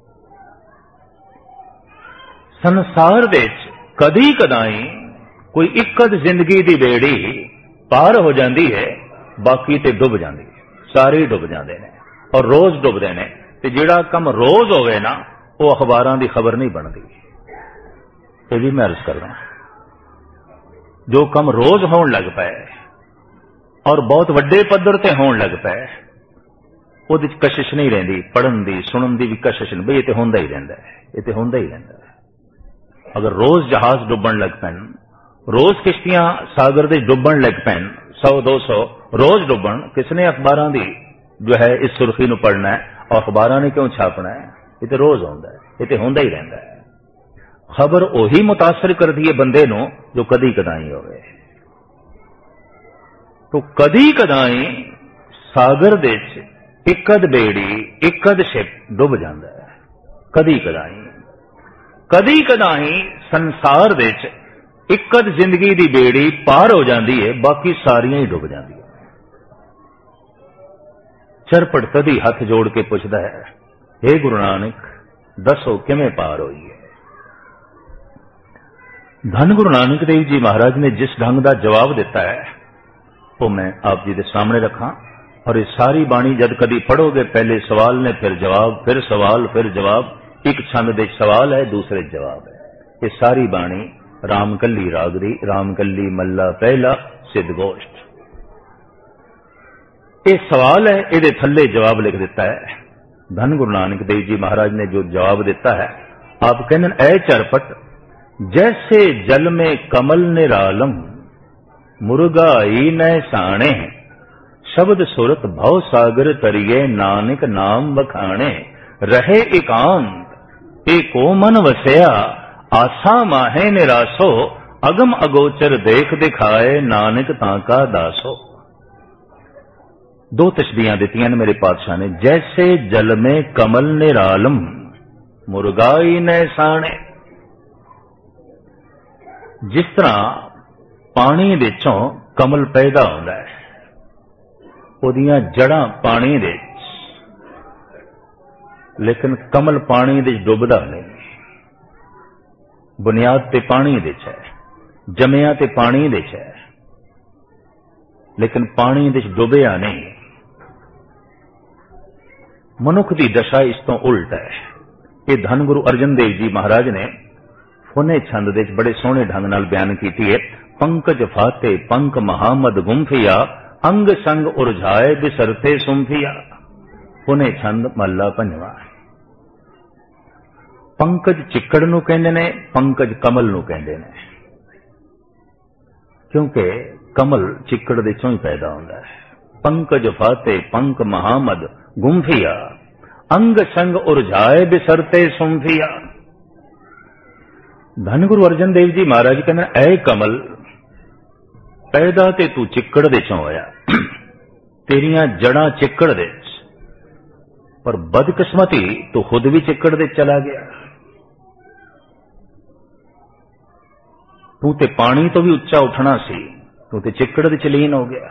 संसार दे कदी कदाई कोई एक अद जिंदगी दी बेड़ी पार हो जाती है, बाकी ते डुब जाती है, सारे डुब जाते हैं और रोज डुबते हैं। ते जिहड़ा कम रोज होवे ना, वो अखबारां दी खबर नहीं बनती। ये भी मैं अर्ज कर रहा, जो कम रोज होण लग पाए और बहुत वड्डे पद्धर ते होण लग पाए, ਉਹਦੇ ਚ कशिश नहीं रहिंदी, पढ़न दी सुनन दी भी कशिश नहीं, बई ये तो होंदा ही रहिंदा है, ये तो होंदा ही रहिंदा है। अगर रोज जहाज डुबण लग पैन, रोज किश्तियां सागर दे डुबण लग पैन, 100-200 रोज डुबण, किसने अखबारां दी जो है इस सुर्खी नूं पढ़ना है और अखबारां ने क्यों छापना है? ये तो रोज होंदा है, ये तो होंदा ही रहिंदा है। खबर ओही मुतासर करदी है बंदे नूं जो कदी कदाई होवे। तो कदी कदाई सागर दे एक अद बेड़ी, एक अद शिप डुब जांदा है। कदी कदाई, कदी कदाई संसार दे एक अद जिंदगी दी बेड़ी पार हो जाती है, बाकी सारियां ही डुब जांदियां। चरपट तदी हथ जोड़ के पुछदा है, हे गुरु नानक दसो किवें पार होई है? धन गुरु नानक देव जी महाराज ने जिस ढंग का जवाब दिता है वो मैं आप जी के सामने रखा। और ये सारी बाणी जद कदी पढ़ोगे, पहले सवाल ने, फिर जवाब, फिर सवाल, फिर जवाब, एक छंद दे सवाल है, दूसरे जवाब है। ये सारी बाणी रामकली रागरी, रामकली मल्ला पहला सिद्धगोष्ठ। ये सवाल है, ये थल्ले जवाब लिख दिता है। धन गुरु नानक देव जी महाराज ने जो जवाब दिता है, आप कहने ऐ चरपट जैसे जल में कमल निरालम, मुर्गाई न साणे, शब्द सुरत भव सागर तरिये, नानक नाम बखाणे, रहे एकांत एको मन वसया, आसा माहे निरासो, अगम अगोचर देख दिखाए, नानक ताका दासो। दो तशबीहां दित्तियां ने मेरे पातशाह ने, जैसे जल में कमल निरालम, मुर्गाई न साणे। जिस तरह पानी विचों कमल पैदा होता है, उहदियां जड़ां पानी दे, लेकिन कमल पानी दे डुबदा नहीं। बुनियाद ते पानी दे है, जमिया ते पानी दे है, लेकिन पानी दे डुबिया नहीं। मनुख की दशा इस तो उल्ट है। ये धन गुरु अर्जन देव जी महाराज ने फुने छंद दे बड़े सोहने ढंग नाल बयान की है। पंकज फाते पंक महामद गुंफिया, अंग संग उरझाए बिसरते सुंफिया। फुने छंद महला पंजवा। पंकज चिक्कड़ नूं कहंदे ने, पंकज कमल नूं कहंदे ने, क्योंकि कमल चिक्कड़ दे चों ही पैदा होंदा है। पंकज फाते पंक महामद गुंफिया, अंग संग उरझाए बिसरते सुंफिया। धन गुरु अर्जन देव जी महाराज कहना, ऐ कमल पैदा ते तू चिक्कड़ दे चों होया, तेरियां जड़ां चिक्कड़ दे, पर बदकिस्मती तो खुद भी चिक्कड़ दे चला गया। तू ते पानी तो भी उच्चा उठना सी, तू ते चिक्कड़ दे लीन हो गया।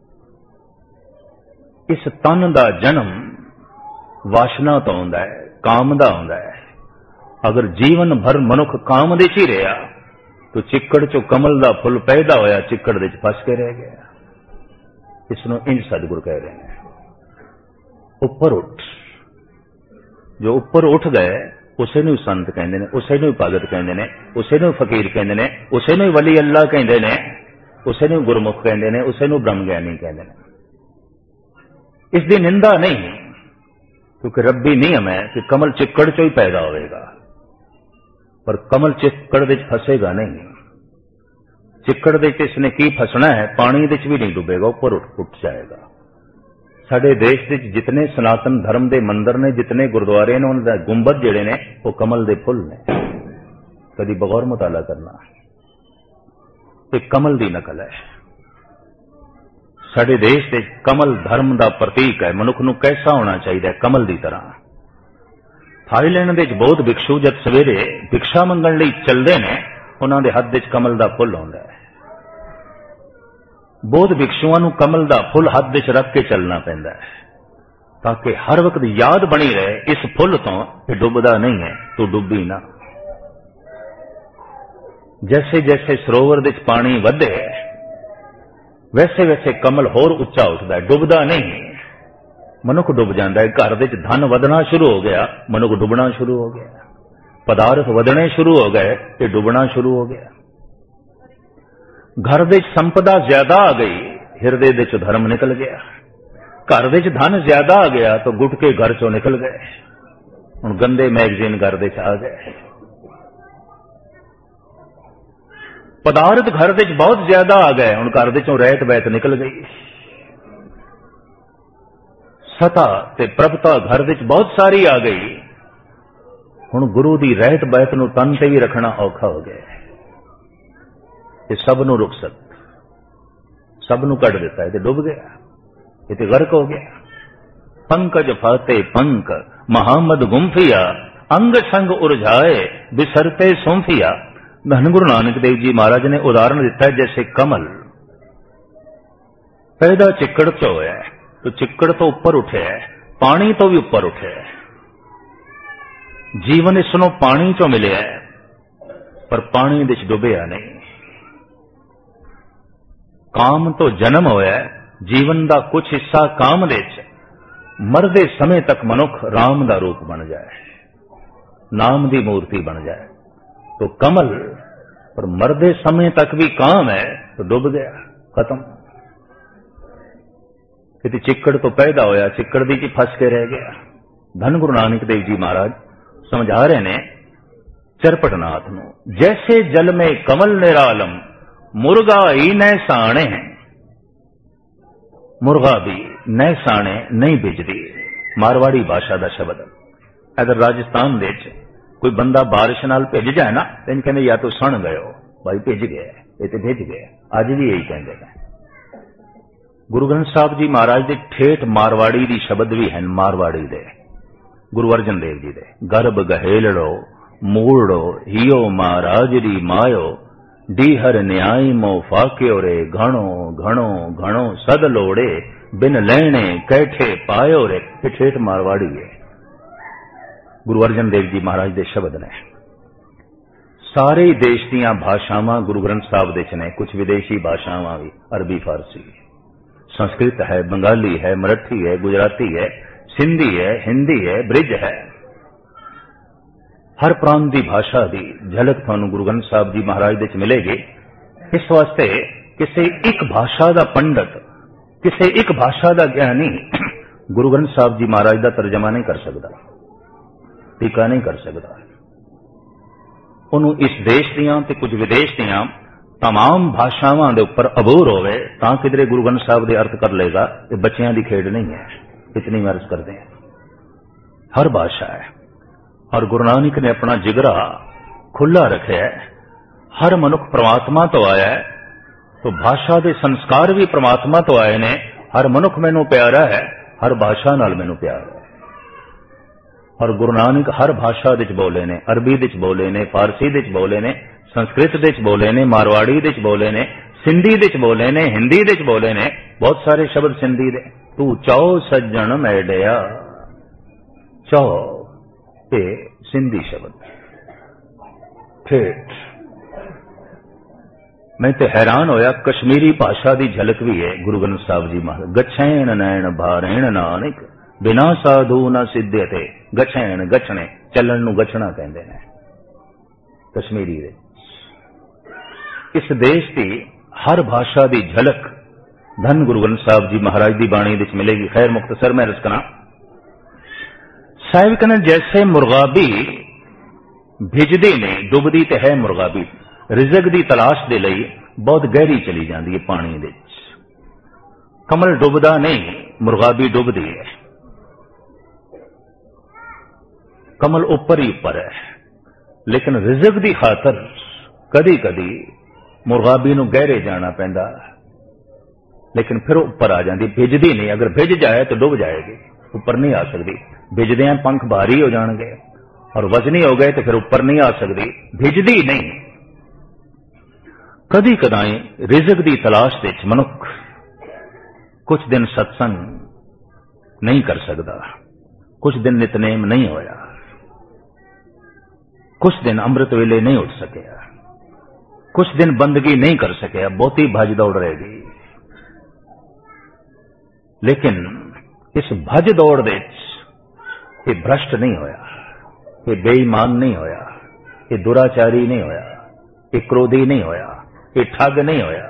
इस तन दा जन्म वासना तो आउंदा है, काम दा आउंदा है। अगर जीवन भर मनुख काम दे ही रहा तो चिक्कड़ चो कमल दा फुल पैदा होया, चिक्कड़ दे फस के रह गया। इसनों इंज सतगुरु कह रहे हैं, उपर उठ। जो उपर उठ गए उसे नूं संत कहंदे ने, उसे नूं भगत कहंदे ने, उसे नूं फकीर कहंदे ने, उसे नूं वली अल्लाह कहंदे ने, उसे नूं गुरमुख कहंदे ने, उसे नूं ब्रह्म ज्ञानी कहंदे ने। इसकी निंदा नहीं, क्योंकि रब्बी नियम है कि कमल चिक्कड़ चो ही पैदा होगा, पर कमल चिक्कड़ दे फसेगा नहीं। चिक्कड़ दे इसने की फसना है, पानी दे भी नहीं डूबेगा, ऊपर उठ जाएगा। साडे देश दे जितने सनातन धर्म दे मंदिर ने, जितने गुरुद्वारे ने, उनके गुंबद जिहड़े ने वो कमल दे फुल ने। कभी बगौर मुताला करना, एक कमल दी नकल है। साडे देश दे कमल धर्म दा प्रतीक है। मनुख नूं कैसा होना चाहिए? कमल दी तरह। थाईलैंड दे बौद्ध भिक्षु जद सवेरे भिक्षा मंगण लई चलदे ने, उन्हां दे हत्थ विच कमल दा फुल हुंदा है। बौद्ध भिक्षुआं नूं कमल दा फुल हत्थ विच रख के चलना पैंदा है, ताकि हर वक्त याद बनी रहे इस फुल तो कि डुबदा नहीं है, तू डुबी ना। जैसे जैसे सरोवर दे पानी वधे वैसे वैसे कमल होर उच्चा उठदा है, डुबदा नहीं। मनुख डुब जाता है। घर दे धन वधना शुरू हो गया, मनुख डुबना शुरू हो गया। पदार्थ वधने शुरू हो गए तो डुबना शुरू हो गया। घर दे संपदा ज्यादा आ गई, हिरदे दे चो धर्म निकल गया। घर दे धन ज्यादा आ गया तो गुटके घर चो निकल गए। हुण गंदे मैगजीन घर दे आ गए। पदार्थ घर दे बहुत ज्यादा आ गए, हुण घर दे चो रहत बैत निकल गई। सता ते प्रभता घर दे बहुत सारी आ गई, हुण गुरु दी रहत बैत नूं तन ते भी रखना औखा हो गया। ये सब नूं रुखसत, सब नूं कढ दिता, ये डुब गया, ये गर्क हो गया। पंकज फाते पंक महामद गुंफिया, अंग संग उर्झाए बिसरते सौंफिया। धन गुरु नानक देव जी महाराज ने उदाहरण दिता है, जैसे कमल पैदा चिक्कड़ चो है, तो चिक्कड़ तो ऊपर उठे है, पानी तो भी ऊपर उठे है। जीवन इसनों पानी चो मिले है, पर पानी दे डुबया नहीं। काम तो जन्म होया, जीवन का कुछ हिस्सा काम दे मरदे समय तक मनुख राम का रूप बन जाए, नाम की मूर्ति बन जाए तो कमल, पर मरदे समय तक भी काम है तो डूब गया, खत्म। किसी चिक्कड़ तो पैदा होया, चिक्कड़ दी की फस के रह गया। धन गुरु नानक देव जी महाराज समझा रहे ने चरपटनाथ नूं, जैसे जल में कमल निरालम मुर्गा ही न साणे है। मुर्गा भी न साणे नहीं बिजदी, मारवाड़ी भाषा का शब्द। अगर राजस्थान दे कोई बंदा बारिश नाल भिज जाए ना, तो कहते या तो सण गए हो, भाई भिज गया, ये तो भिज गया। अज भी यही कहते हैं। गुरु ग्रंथ साहब जी महाराज के ठेठ मारवाड़ी दी शब्द भी हैं, मारवाड़ी दे गुरु अर्जन देव जी दे। गर्भ गहेलड़ो मूड़ो हियो महाराज री मायो, डीहर न्याय मो फाक्यो रे, घणो घणो घणो सद लोड़े, बिन लेने कैठे पायो रे। ठेठ मारवाड़ी है, गुरु अर्जन देव जी महाराज के शब्द ने। सारे देश दियां भाषावां गुरु ग्रंथ साहब दे ने, कुछ विदेशी भाषावां भी, अरबी फारसी, संस्कृत है, बंगाली है, मराठी है, गुजराती है, सिंधी है, हिंदी है, ब्रिज है। हर प्रांत की भाषा की झलक थानू गुरु ग्रंथ साहब जी महाराज दे मिलेगी। इस वास्ते किसी एक भाषा का पंडित, किसी एक भाषा का ज्ञानी गुरु ग्रंथ साहब जी महाराज का तर्जमा नहीं कर सकता, टीका नहीं कर सकता। उन्होंने इस देश दियां ते कुछ विदेश दियां तमाम भाषावां दे उपर अबूर होवे तां किधरे गुरु ग्रंथ साहब दे अर्थ कर लेगा। ये बच्चियां दी खेड नहीं है, इतनी मैं अर्ज करते हैं। हर भाषा है, और गुरु नानक ने अपना जिगरा खुला रखे है। हर मनुख परमात्मा तो आया है, तो भाषा दे संस्कार भी परमात्मा तो आए ने। हर मनुख मैनू प्यारा है, हर भाषा नाल मैनू प्यार है। और गुरु नानक हर भाषा विच बोले ने, अरबी विच बोले ने, फारसी विच बोले ने, संस्कृत विच बोले ने, मारवाड़ी विच बोले ने, सिंधी विच बोले ने, हिंदी विच बोले ने, बहुत सारे शब्द सिंधी दे। तू चौ सज्जन मैडया, चौ ये सिंधी शब्द। ठेठ मैं तो हैरान होया, कश्मीरी भाषा की झलक भी है गुरु ग्रंथ साहब जी महाराज। गछैन नैन भारेण नानक बिना साधु न सिद्धे थे। गछैन गछने, चलन नूं गछना कहते हैं कश्मीरी दे। इस देश की हर भाषा की झलक धन गुरु ग्रंथ साहब जी महाराज की बाणी विच मिलेगी। खैर मुख्तसर मैं अर्ज करा, साहिब कहने जैसे मुर्गाबी भिजदी ने, डुबदी ते है मुर्गाबी, रिजक की तलाश दे लई बहुत गहरी चली जाती है पानी दे। कमल डुबदा नहीं, मुर्गाबी डुबदी है। कमल ऊपर ही ऊपर है, लेकिन रिजक की खातर कदी कदी मुर्गाबी नूं गहरे जाना पैंदा, लेकिन फिर ऊपर आ जाती। भिजदी नहीं, अगर भिज जाए तो डुब जाएगी, ऊपर नहीं आ सकती। भिजदियां पंख भारी हो जाएंगे और वजनी हो गए तो फिर ऊपर नहीं आ सकती। भिजदी नहीं। कदी कदाई रिजक की तलाश विच मनुख कुछ दिन सत्संग नहीं कर सकता, कुछ दिन नितनेम नहीं होया, कुछ दिन अमृत वेले नहीं उठ सकिया, कुछ दिन बंदगी नहीं कर सकिया, बहुती भज दौड़ रहेगी। लेकिन इस भज दौड़ विच ये भ्रष्ट नहीं होया, ये बेईमान नहीं होया, ये दुराचारी नहीं होया, ये क्रोधी नहीं होया, ये ठग नहीं होया।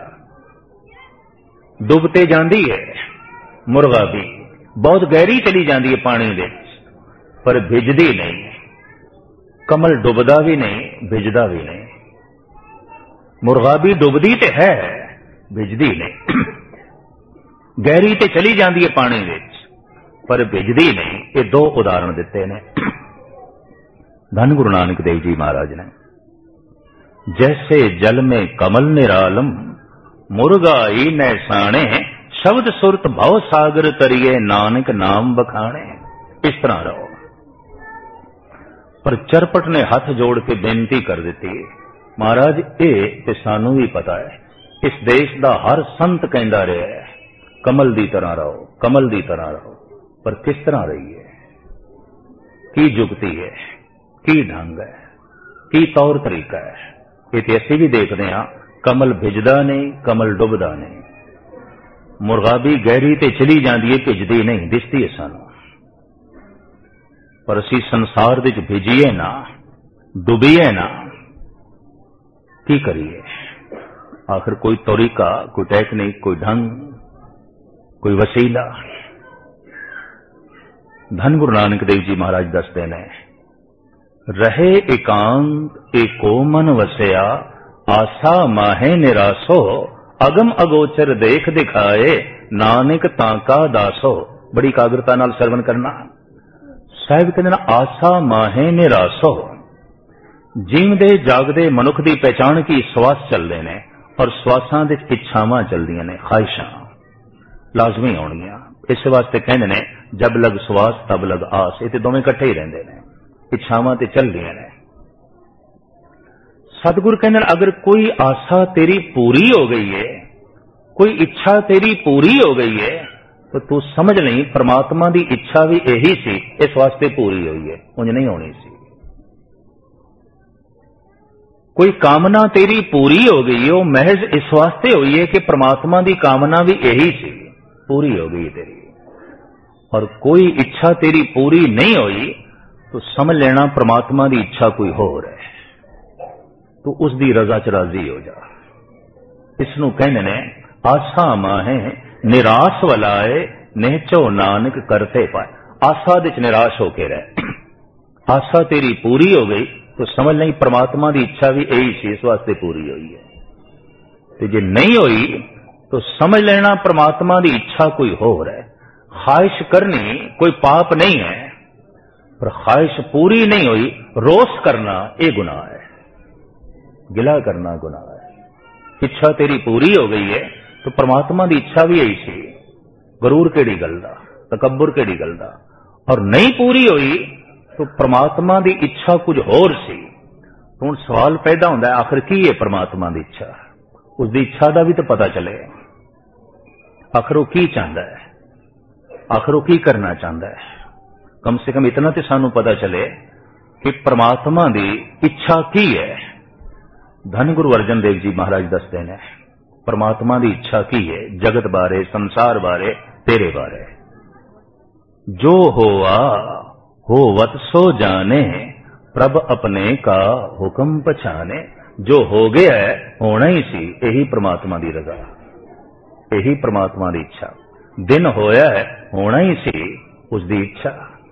डुबते जाती है मुर्गाबी, बहुत गहरी चली जाती है पानी विच, पर भिजदी नहीं। कमल डुबदा भी नहीं, भिजदा भी नहीं। मुर्गाबी डुबदी ते है, भिजदी नहीं। गहरी ते चली जाती है पानी विच, पर भिजदी नहीं। ये दो उदाहरण दिते ने धन गुरु नानक देव जी महाराज ने। जैसे जल में कमल निरालम, मुर्गाई नैसाणे, शब्द सुरत भव सागर तरिए, नानक नाम बखाणे। इस तरह रहो। पर चरपट ने हाथ जोड़ के बेनती कर दी, महाराज ये ते सानू भी पता है, इस देश का हर संत कहता रहा है कमल की तरह रहो, कमल की तरह रहो, पर किस तरह रही है, की जुगती है, की ढंग है, की तौर तरीका है। ये असीं भी देखते हैं, कमल भिजदा नहीं, कमल डुबदा नहीं। मुर्गाबी गहरी ते चली जाती है, भिजदी नहीं, दिसती है सानू। पर असी संसार विच भिजीए ना, डुबीए ना, की करिए? आखिर कोई तरीका, कोई टेक्निक, कोई ढंग, कोई वसीला। धन गुरु नानक देव जी महाराज दसते ने, रहे एकांत एको मन वसया, आसा माहे निरासो, अगम अगोचर देख दिखाए, नानक ताका दासो। बड़ी एकाग्रता नाल सरवण करना। साहिब कहते हैं, आसा माहे निरासो। जीवदे जागदे मनुख की पहचान की श्वास चलते हैं, और श्वासां दे इच्छावां चलदियां ने, ख्वाहिशां लाजमी आउणगियां। इस वास्ते कहंदे ने, जब लग श्वास तब लग आस। ये दोवें इकट्ठे ही रहिंदे ने, इच्छावां ते चलदियां ने। सतगुरु कहंदे ने, अगर कोई आशा तेरी पूरी हो गई है, कोई इच्छा तेरी पूरी हो गई है, तो तू समझ नहीं परमात्मा की इच्छा भी यही सी, इस वास्ते पूरी हुई है, उंज नहीं होनी सी। कोई कामना तेरी पूरी हो गई है, वो महज इस वास्ते हुई है कि परमात्मा की कामना भी यही सी, पूरी हो गई तेरी। और कोई इच्छा तेरी पूरी नहीं हुई तो समझ लेना परमात्मा की इच्छा कोई होर है, तो उसकी रजा च राजी हो जा। इसनू कहने ने, आशा माहे निराश वलाए, नेचो नानक करते पाए। आशा विच निराश होके रह। आशा तेरी पूरी हो गई तो समझ नहीं परमात्मा की इच्छा भी यही सी, इस वास्ते पूरी हुई है। तो जे नहीं हुई तो समझ लेना परमात्मा की इच्छा कोई होर है। ख्वाहिश करनी कोई पाप नहीं है, पर ख्वाहिश पूरी नहीं हुई, रोष करना ये गुनाह है, गिला करना गुनाह है। इच्छा तेरी पूरी हो गई है तो परमात्मा की इच्छा भी यही सी, गरूर केड़ी गल दा, तकब्बुर केड़ी गल दा। और नहीं पूरी हुई तो परमात्मा की इच्छा कुछ होर सी। हुण सवाल पैदा होंदा है, आखिर की है परमात्मा की इच्छा? उसकी इच्छा का भी तो पता चले, आखिर वो की चाहता है, आखिर वो की करना चाहता है। कम से कम इतना तो सानू पता चले कि परमात्मा की इच्छा की है। धन गुरु अर्जन देव जी महाराज दसते हैं परमात्मा की इच्छा की है, जगत बारे, संसार बारे, तेरे बारे। जो होवा होवत सो जाने, प्रभ अपने का हुक्म पछाने। जो हो गया है होना ही सी, यही परमात्मा की रजा, यही परमात्मा की इच्छा। दिन होया है होना ही सी, उसकी इच्छा।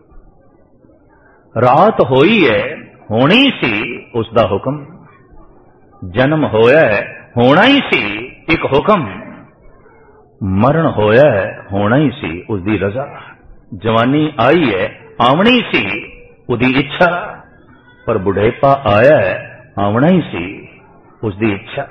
रात होई है होनी सी, उसका हुक्म। जन्म होया है होना ही सी, एक हुक्म। मरण होया है होना ही सी, उसकी रजा। जवानी आई है आवनी सी, उसकी इच्छा। पर बुढ़ेपा आया है आवना ही सी, उसकी इच्छा।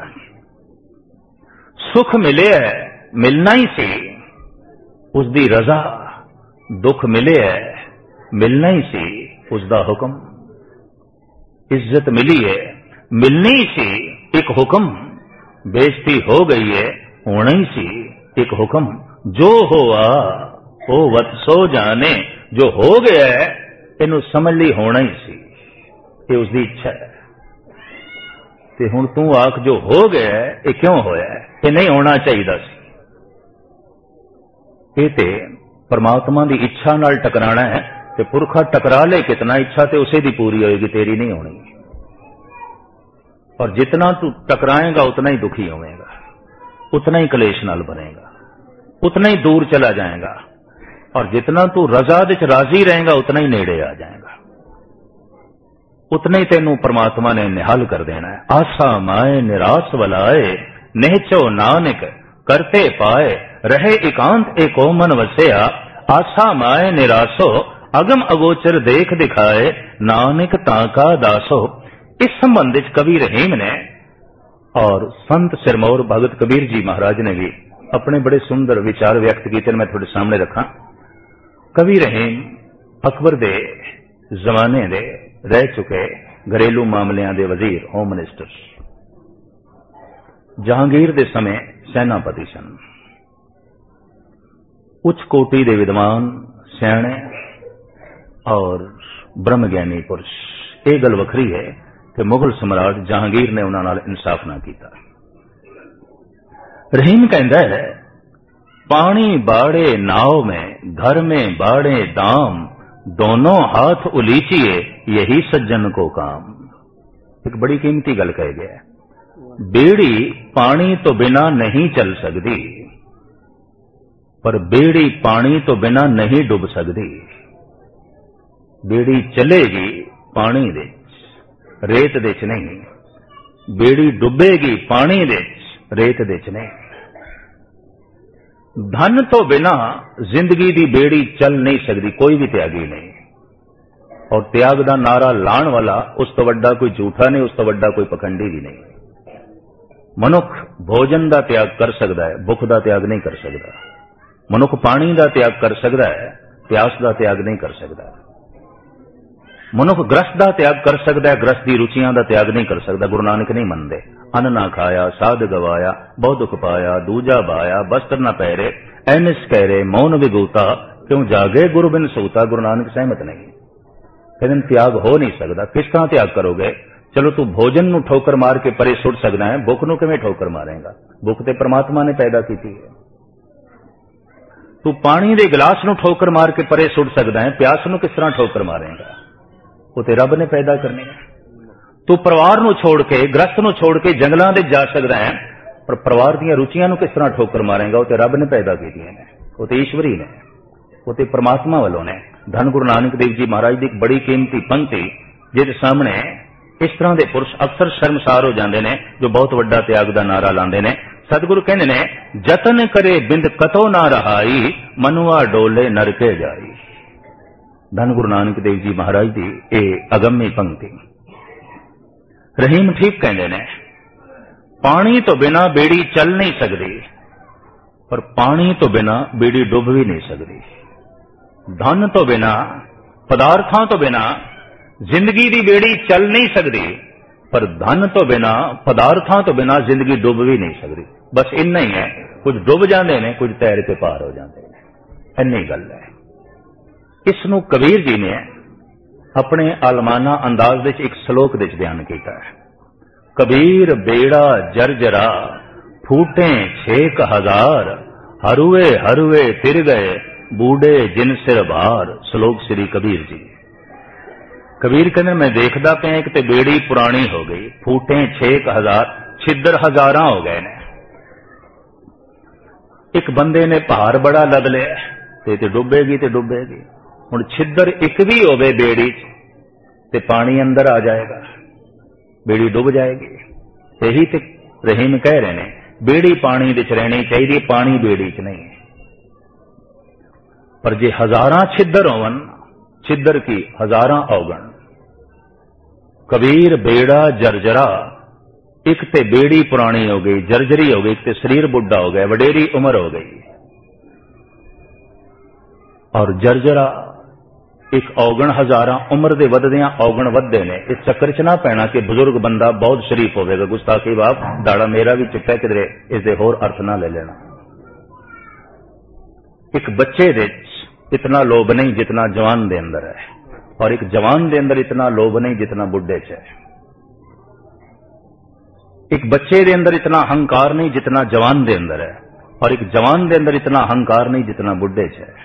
सुख मिले है मिलना ही सी, उसकी रजा। दुख मिले है मिलना ही सी, उसका हुक्म। इज्जत मिली है मिलनी ही सी, एक हुक्म। बेइज्जती हो गई है होना ही सी, एक हुक्म। जो होवा हो वत सो जाने। जो हो गया है इनू समझ ली होना ही सी, ये उसकी इच्छा है। ते हुण तू आख जो हो गया है ये क्यों होया है, ये नहीं होना चाहिए सी। ये ते परमात्मा की इच्छा नाल टकराना है। ते पुरखा टकरा ले कितना, इच्छा ते उसे दी पूरी होएगी, तेरी नहीं होनी। और जितना तू टकराएगा उतना ही दुखी होवेगा, उतना ही कलेश नाल बनेगा, उतना ही दूर चला जाएगा। और जितना तू रजा विच राजी रहेगा उतना ही नेड़े आ जाएगा, उतना ही तेनू परमात्मा ने निहाल कर देना है। आसा माए निराश वलाए, नेचो नानक करते पाए। रहे एकांत एको मन वसया, आसा माए निराशो अगम अगोचर देख दिखाए। नानक ताका दासो। इस संबंध में कवि रहीम ने और संत सिरमौर भगत कबीर जी महाराज ने भी अपने बड़े सुंदर विचार व्यक्त किए, मैं थोड़े सामने रखा। कवि रहीम अकबर दे जमाने दे रह चुके घरेलू मामलियां दे वजीर, होम मिनिस्टर। जहांगीर दे समय सेनापति सन। उच्च कोटि दे विद्वान, सियाणे और ब्रह्मज्ञानी पुरुष। यह गल वखरी है कि मुगल सम्राट जहांगीर ने उन्हां नाल इंसाफ ना किया। रहीम कहता है, पानी बाड़े नाव में, घर में बाड़े दाम। दोनों हाथ उलीचिए, यही सज्जन को काम। एक बड़ी कीमती गल कह गया। बेड़ी पानी तो बिना नहीं चल सकती, पर बेड़ी पानी तो बिना नहीं डूब सकती। बेड़ी चलेगी पानी दे, रेत दे च नहीं। बेड़ी डुबेगी पानी दे, रेत दे च नहीं। धन तो बिना जिंदगी की बेड़ी चल नहीं सकती, कोई भी त्यागी नहीं। और त्याग का नारा लाण वाला उस तो वड्डा कोई झूठा नहीं, उस तो वड्डा कोई पखंडी भी नहीं। मनुख भोजन का त्याग कर सकता है, भुख का त्याग नहीं कर सकता। मनुख पानी का त्याग कर सकता है, प्यास का त्याग नहीं कर सकता। मनुख ग्रस्त का त्याग कर सकता है, ग्रस्त की रुचियां का त्याग नहीं कर सकता। गुरु नानक नहीं मनते। अन्न ना खाया साध गवाया, बहुत दुख पाया दूजा बाया। वस्त्र न पहरे ऐनिस कहरे, मौन विगूता। क्यों जागे गुरु बिन सूता। गुरु नानक सहमत नहीं, कहते त्याग हो नहीं सकता। किस तरह त्याग करोगे? चलो तू भोजन नू ठोकर मार के परे सुट सकता है, भुख नू किवें ठोकर मारेगा? भुख ते परमात्मा ने पैदा की है। तू पानी दे गिलास नू ठोकर मार के परे सुट सकता है, प्यास नू किस तरह ठोकर मारेगा? वो ते रब ने पैदा करनी है। तू परिवार नू छोड़ के, ग्रस्त नू छोड़ के जंगलों दे जा सकता है, पर परिवार दी रुचियां नू किस तरह ठोकर मारेगा? वो ते रब ने पैदा की है, वो ते ईश्वरी ने, वो ते परमात्मा वालों ने। धन गुरु नानक देव जी महाराज की एक बड़ी कीमती पंक्ति जिहदे सामने इस तरह के पुरुष अक्सर शर्मसार हो जाते हैं, जो बहुत वड्डा त्याग का नारा लाते हैं। सतगुरु कहते ने, जतन करे बिंद कतो ना रहाई, मनुआ डोले नरके जाई। धन गुरु नानक देव जी महाराज की यह अगम्य पंक्ति। रहीम ठीक कहते ने, पानी तो बिना बेड़ी चल नहीं सकती, पर पानी तो बिना बेड़ी डुब भी नहीं सकती। धन तो बिना पदार्थों तो बिना जिंदगी की बेड़ी चल नहीं सकती, पर धन तो बिना, पदार्थों तो बिना जिंदगी डुब भी नहीं सकती। बस इन्ना ही है, कुछ डुब जाते हैं, कुछ तैर के पार हो जाते हैं, इन्नी गल है। इसनू कबीर जी ने अपने आलमाना अंदाज विच एक श्लोक विच बयान किया है। कबीर बेड़ा जर्जरा फूटे 6,000, हरुए हरुए तिर गए बूढ़े जिन सिर भार। श्लोक श्री कबीर जी। कबीर कहने मैं देखदा पे एक ते बेड़ी पुरानी हो गई, फूटे 6,000, छिद्र हजारां हो गए ने। एक बंदे ने पहाड़ बड़ा लद लिया ते डुबेगी ते डुबेगी। हुण छिद्र एक भी होवे बेड़ी ते पानी अंदर आ जाएगा, बेड़ी डुब जाएगी। यही ते रहीम कह रहे ने, बेड़ी पानी विच रहनी चाहिए, पानी बेड़ी च नहीं। पर जे हजारां छिद्र होवन, छिद्र की हजारां अवगण। कबीर बेड़ा जर्जरा, एक ते बेड़ी पुरानी हो गई, जर्जरी हो गई, एक ते शरीर बुढ़ा हो गया, वडेरी उम्र हो गई। और जर्जरा एक औगण हजारां, उम्र दे वधदियां औगण वधदे ने। इस चक्कर च ना पैना कि बुजुर्ग बंदा बहुत शरीफ होवेगा, गुस्ताखी बाप दाड़ा मेरा भी चिट्टा किधरे, इसदे होर अर्थ ना ले लेना। एक बच्चे दे इतना लोभ नहीं जितना जवान दे अंदर है, और एक जवान दे अंदर इतना लोभ नहीं जितना बुढ़े च है। एक बच्चे दे अंदर इतना अहंकार नहीं जितना जवान दे अंदर है, और एक जवान दे अंदर इतना अहंकार नहीं जितना बुढ़े च है।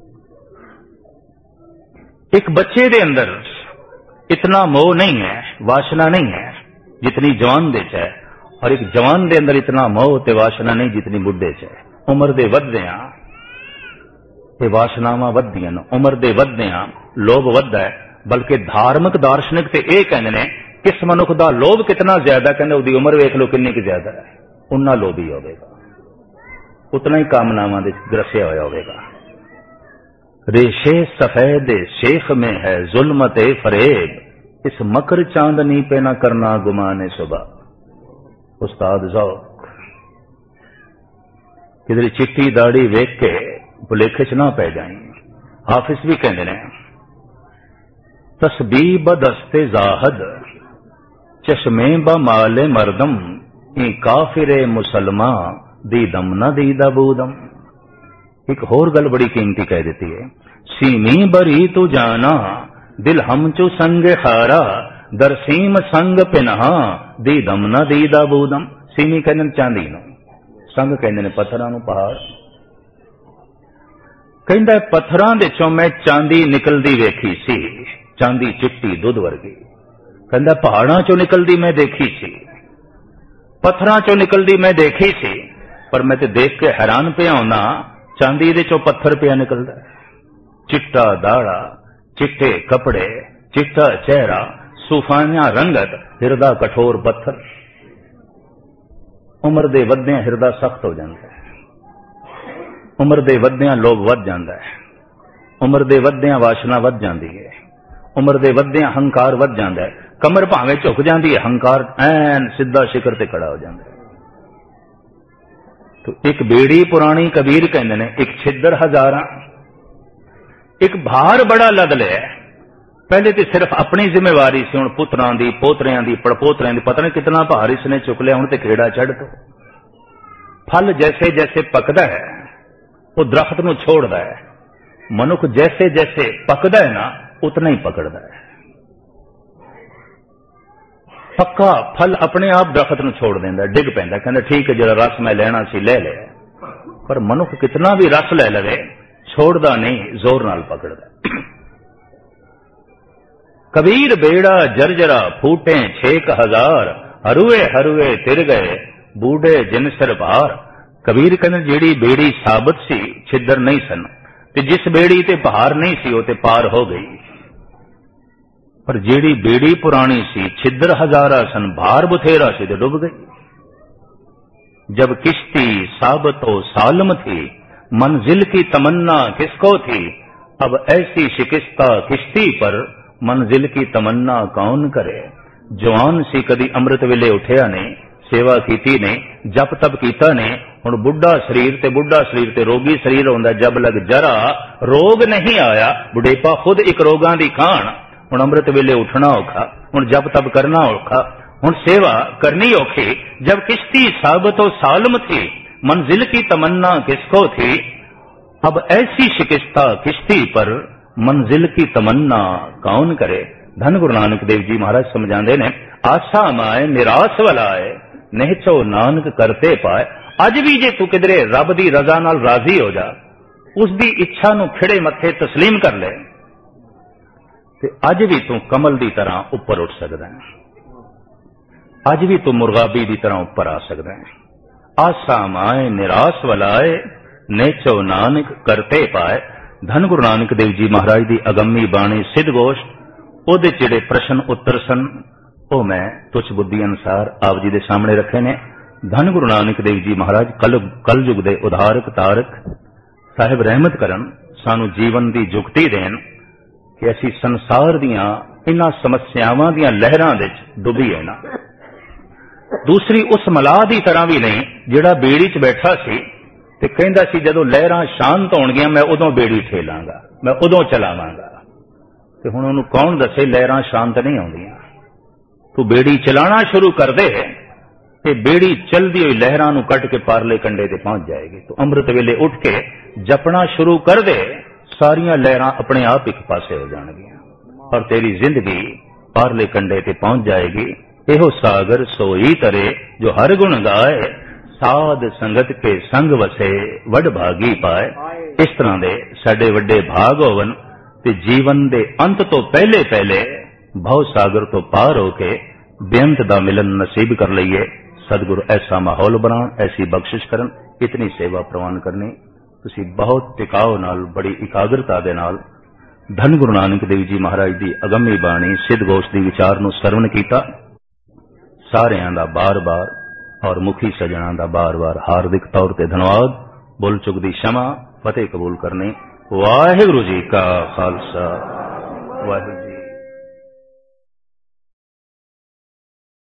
एक बच्चे दे अंदर इतना मोह नहीं है, वासना नहीं है जितनी जवान दे च है, और एक जवान दे अंदर इतना मोह ते वासना नहीं जितनी बुढ़े च है। उम्र दे वधदियां ते वासनावां वधदियां ने, उम्र दे वधदियां लोभ वधदा है। बल्कि धार्मिक दार्शनिक ते इह कहंदे ने किस मनुख दा लोभ कितना ज्यादा, कहंदे उहदी उम्र वेख लो किन्नी कि ज्यादा है, उन्ना लोभी होवेगा, उतना ही कामनावां दे ग्रसिया होया होवेगा। रेशे सफेद शेख में है जुल्मत फरेब, इस मकर चांदनी पे न करना गुमाने सुबह। उस्ताद ज़ौक किधर चिट्टी दाढ़ी वेख के भुलेखे च ना पै जाए। हाफिज भी कहते हैं, तस्बीह बदस्ते जाहद चश्मे ब माले मरदम, ई काफिरे मुसलमा दीदम न दीदा बूदम। एक होर गल बड़ी कीमती कह देती है, सीमी बरी तू जाना दिल हमचू संग खारा, दरसीम संग पिनहा दीदम न दीदा बूदम। सीमी कहते चांदी नूं, संग कहते ने पत्थरां नूं, पहाड़। कहंदा पत्थरां दे चों मैं चांदी निकलदी वेखी सी, चांदी चिट्टी दुध वर्गी। कहंदा पहाड़ां चों निकलदी मैं देखी सी, पत्थरां चों निकलदी मैं देखी सी, पर मैं ते देख के हैरान पिया होना, चांदी दे चों पत्थर पिया निकलदा है। चिट्टा दाड़ा, चिट्टे कपड़े, चिट्टा चेहरा, सूफानिया रंगत, हिरदा कठोर पत्थर। उम्र दे वधदियां हिरदा सख्त हो जाता है, उम्र दे वधदियां लोभ वध जाता है, उम्र दे वधदियां वासना वध जाती है, उम्र दे वधदियां अहंकार वध जाता है। कमर भावें झुक जाती है, अहंकार ऐन सीधा शिखर ते खड़ा हो जाता है। तो एक बेड़ी पुरानी कबीर कहते ने, एक छिद्र हजारां, एक भार बड़ा लद लिया। पहले तो सिर्फ अपनी जिम्मेवारी से, हुण पुत्रां दी, पोतरियां दी, पड़पोतरियां दी, पता नहीं कितना भार इसने चुक लिया, हुण ते खेड़ा छड़ दो। फल जैसे जैसे पकदा है वो दरख्त नूं छोड़दा है, मनुख जैसे जैसे पकदा है ना उतना ही पकड़दा है। पक्का फल अपने आप दरख्त नूं छोड़ देंदा, डिग पैंदा, कहंदा ठीक है जिहड़ा रस मैं लेना सी ले लिया। पर मनुख कितना भी रस ले लवे छोड़दा नहीं, जोर नाल पकड़दा। कबीर बेड़ा जर्जरा फूटे 6,000, हरुए हरुए तिर गए बूढ़े जिन सिर भार। कबीर कहने जेड़ी बेड़ी साबित सी छिद्र नहीं सन, ते जिस बेड़ी ते भार नहीं सी वो ते पार हो गई। पर जेड़ी बेड़ी पुरानी सी छिद्र हजारा सन, भार बथेरा सी ते डूब गई। जब किश्ती साबतो सालम थी, मंजिल की तमन्ना किसको थी, अब ऐसी शिकस्ता किश्ती पर मंजिल की तमन्ना कौन करे। जवान सी कदी अमृत वेले उठिया ने, सेवा कीती ने, जप तप कीता ने, हुण बुढ़ा शरीर ते रोगी शरीर होंदा, जब लग जरा रोग नहीं आया, बुढ़ेपा खुद एक रोगां दी खान। हुण अमृत वेले उठना औखा, हुण जप तप करना औखा, हुण सेवा करनी औखी। जब किश्ती साबतो सालम थी, मंजिल की तमन्ना किसको थी, अब ऐसी शिकस्ता किश्ती पर मंजिल की तमन्ना कौन करे। धन गुरु नानक देव जी महाराज समझाते ने, आशा माए निराश वलाए, नेचो नानक करते पाए। अज भी जे तू किधरे रब दी रजा नाल राजी हो जा, उसकी इच्छा नू खिड़े मथे तस्लीम कर ले, ते अज भी तू कमल की तरह उपर उठ सकदा है, अज भी तू मुरगाबी की तरह उपर आ सकदा है। आशा माए निराश वलाए, नेचो नानक करते पाए। धन गुरु नानक देव जी महाराज की अगम्मी बाणी सिद्ध गोष्ठ, ਉਹਦੇ ਜਿਹੜੇ प्रश्न उत्तर सन ਉਹ मैं तुच्छ बुद्धि अनुसार आप जी के सामने रखे ने। धन गुरु नानक देव जी महाराज कलयुग के उधारक तारक साहिब रहमत करन, सानू जीवन की जुगती देन कि असी संसार दियां इन्हां समस्यावां दियां लहरां दे डुबी है ना। दूसरी उस मलाह की तरह भी नहीं जिहड़ा बेड़ी च बैठा सी ते कहंदा सी जदों लहरां शांत होणगियां मैं उदों बेड़ी ठेलांगा, मैं उदों चलावांगा। ते हुण उहनूं कौन दसे लहरां शांत नहीं आउंदियां। तू बेड़ी चलाना शुरू कर दे ते बेड़ी चलदी हुई लहरां नूं कट के पारले कंडे ते पहुंच जाएगी। तो अमृत वेले उठ के जपना शुरू कर दे, सारियां लहरां अपने आप एक पासे हो जाणगियां और तेरी जिंदगी पारले कंडे ते पहुंच जाएगी। एहो सागर सोई तरे जो हर गुण गाए, साध संगत के संग वसे वड भागी पाए। इस तरह दे साडे वड्डे भाग होवन ते जीवन दे अंत तो पहले पहले भव सागर तो पार होके बेअंत दा मिलन नसीब कर लईए। सदगुरु ऐसा माहौल बनान, ऐसी बख्शिश करन, इतनी सेवा प्रवान करनी। तुसी बहुत टिकाव नाल, बड़ी इकाग्रता दे नाल धन गुरु नानक देव जी महाराज दी अगम्मी बाणी सिद्ध गोष्ठ दी विचार नूं सरवण कीता। सारियां दा बार बार और मुखी सजना दा बार बार हार्दिक तौर ते धन्यवाद। बुल चुक दी क्षमा, फतेह कबूल करनी। वाहिगुरू जी का खालसा, वाहिगुरू।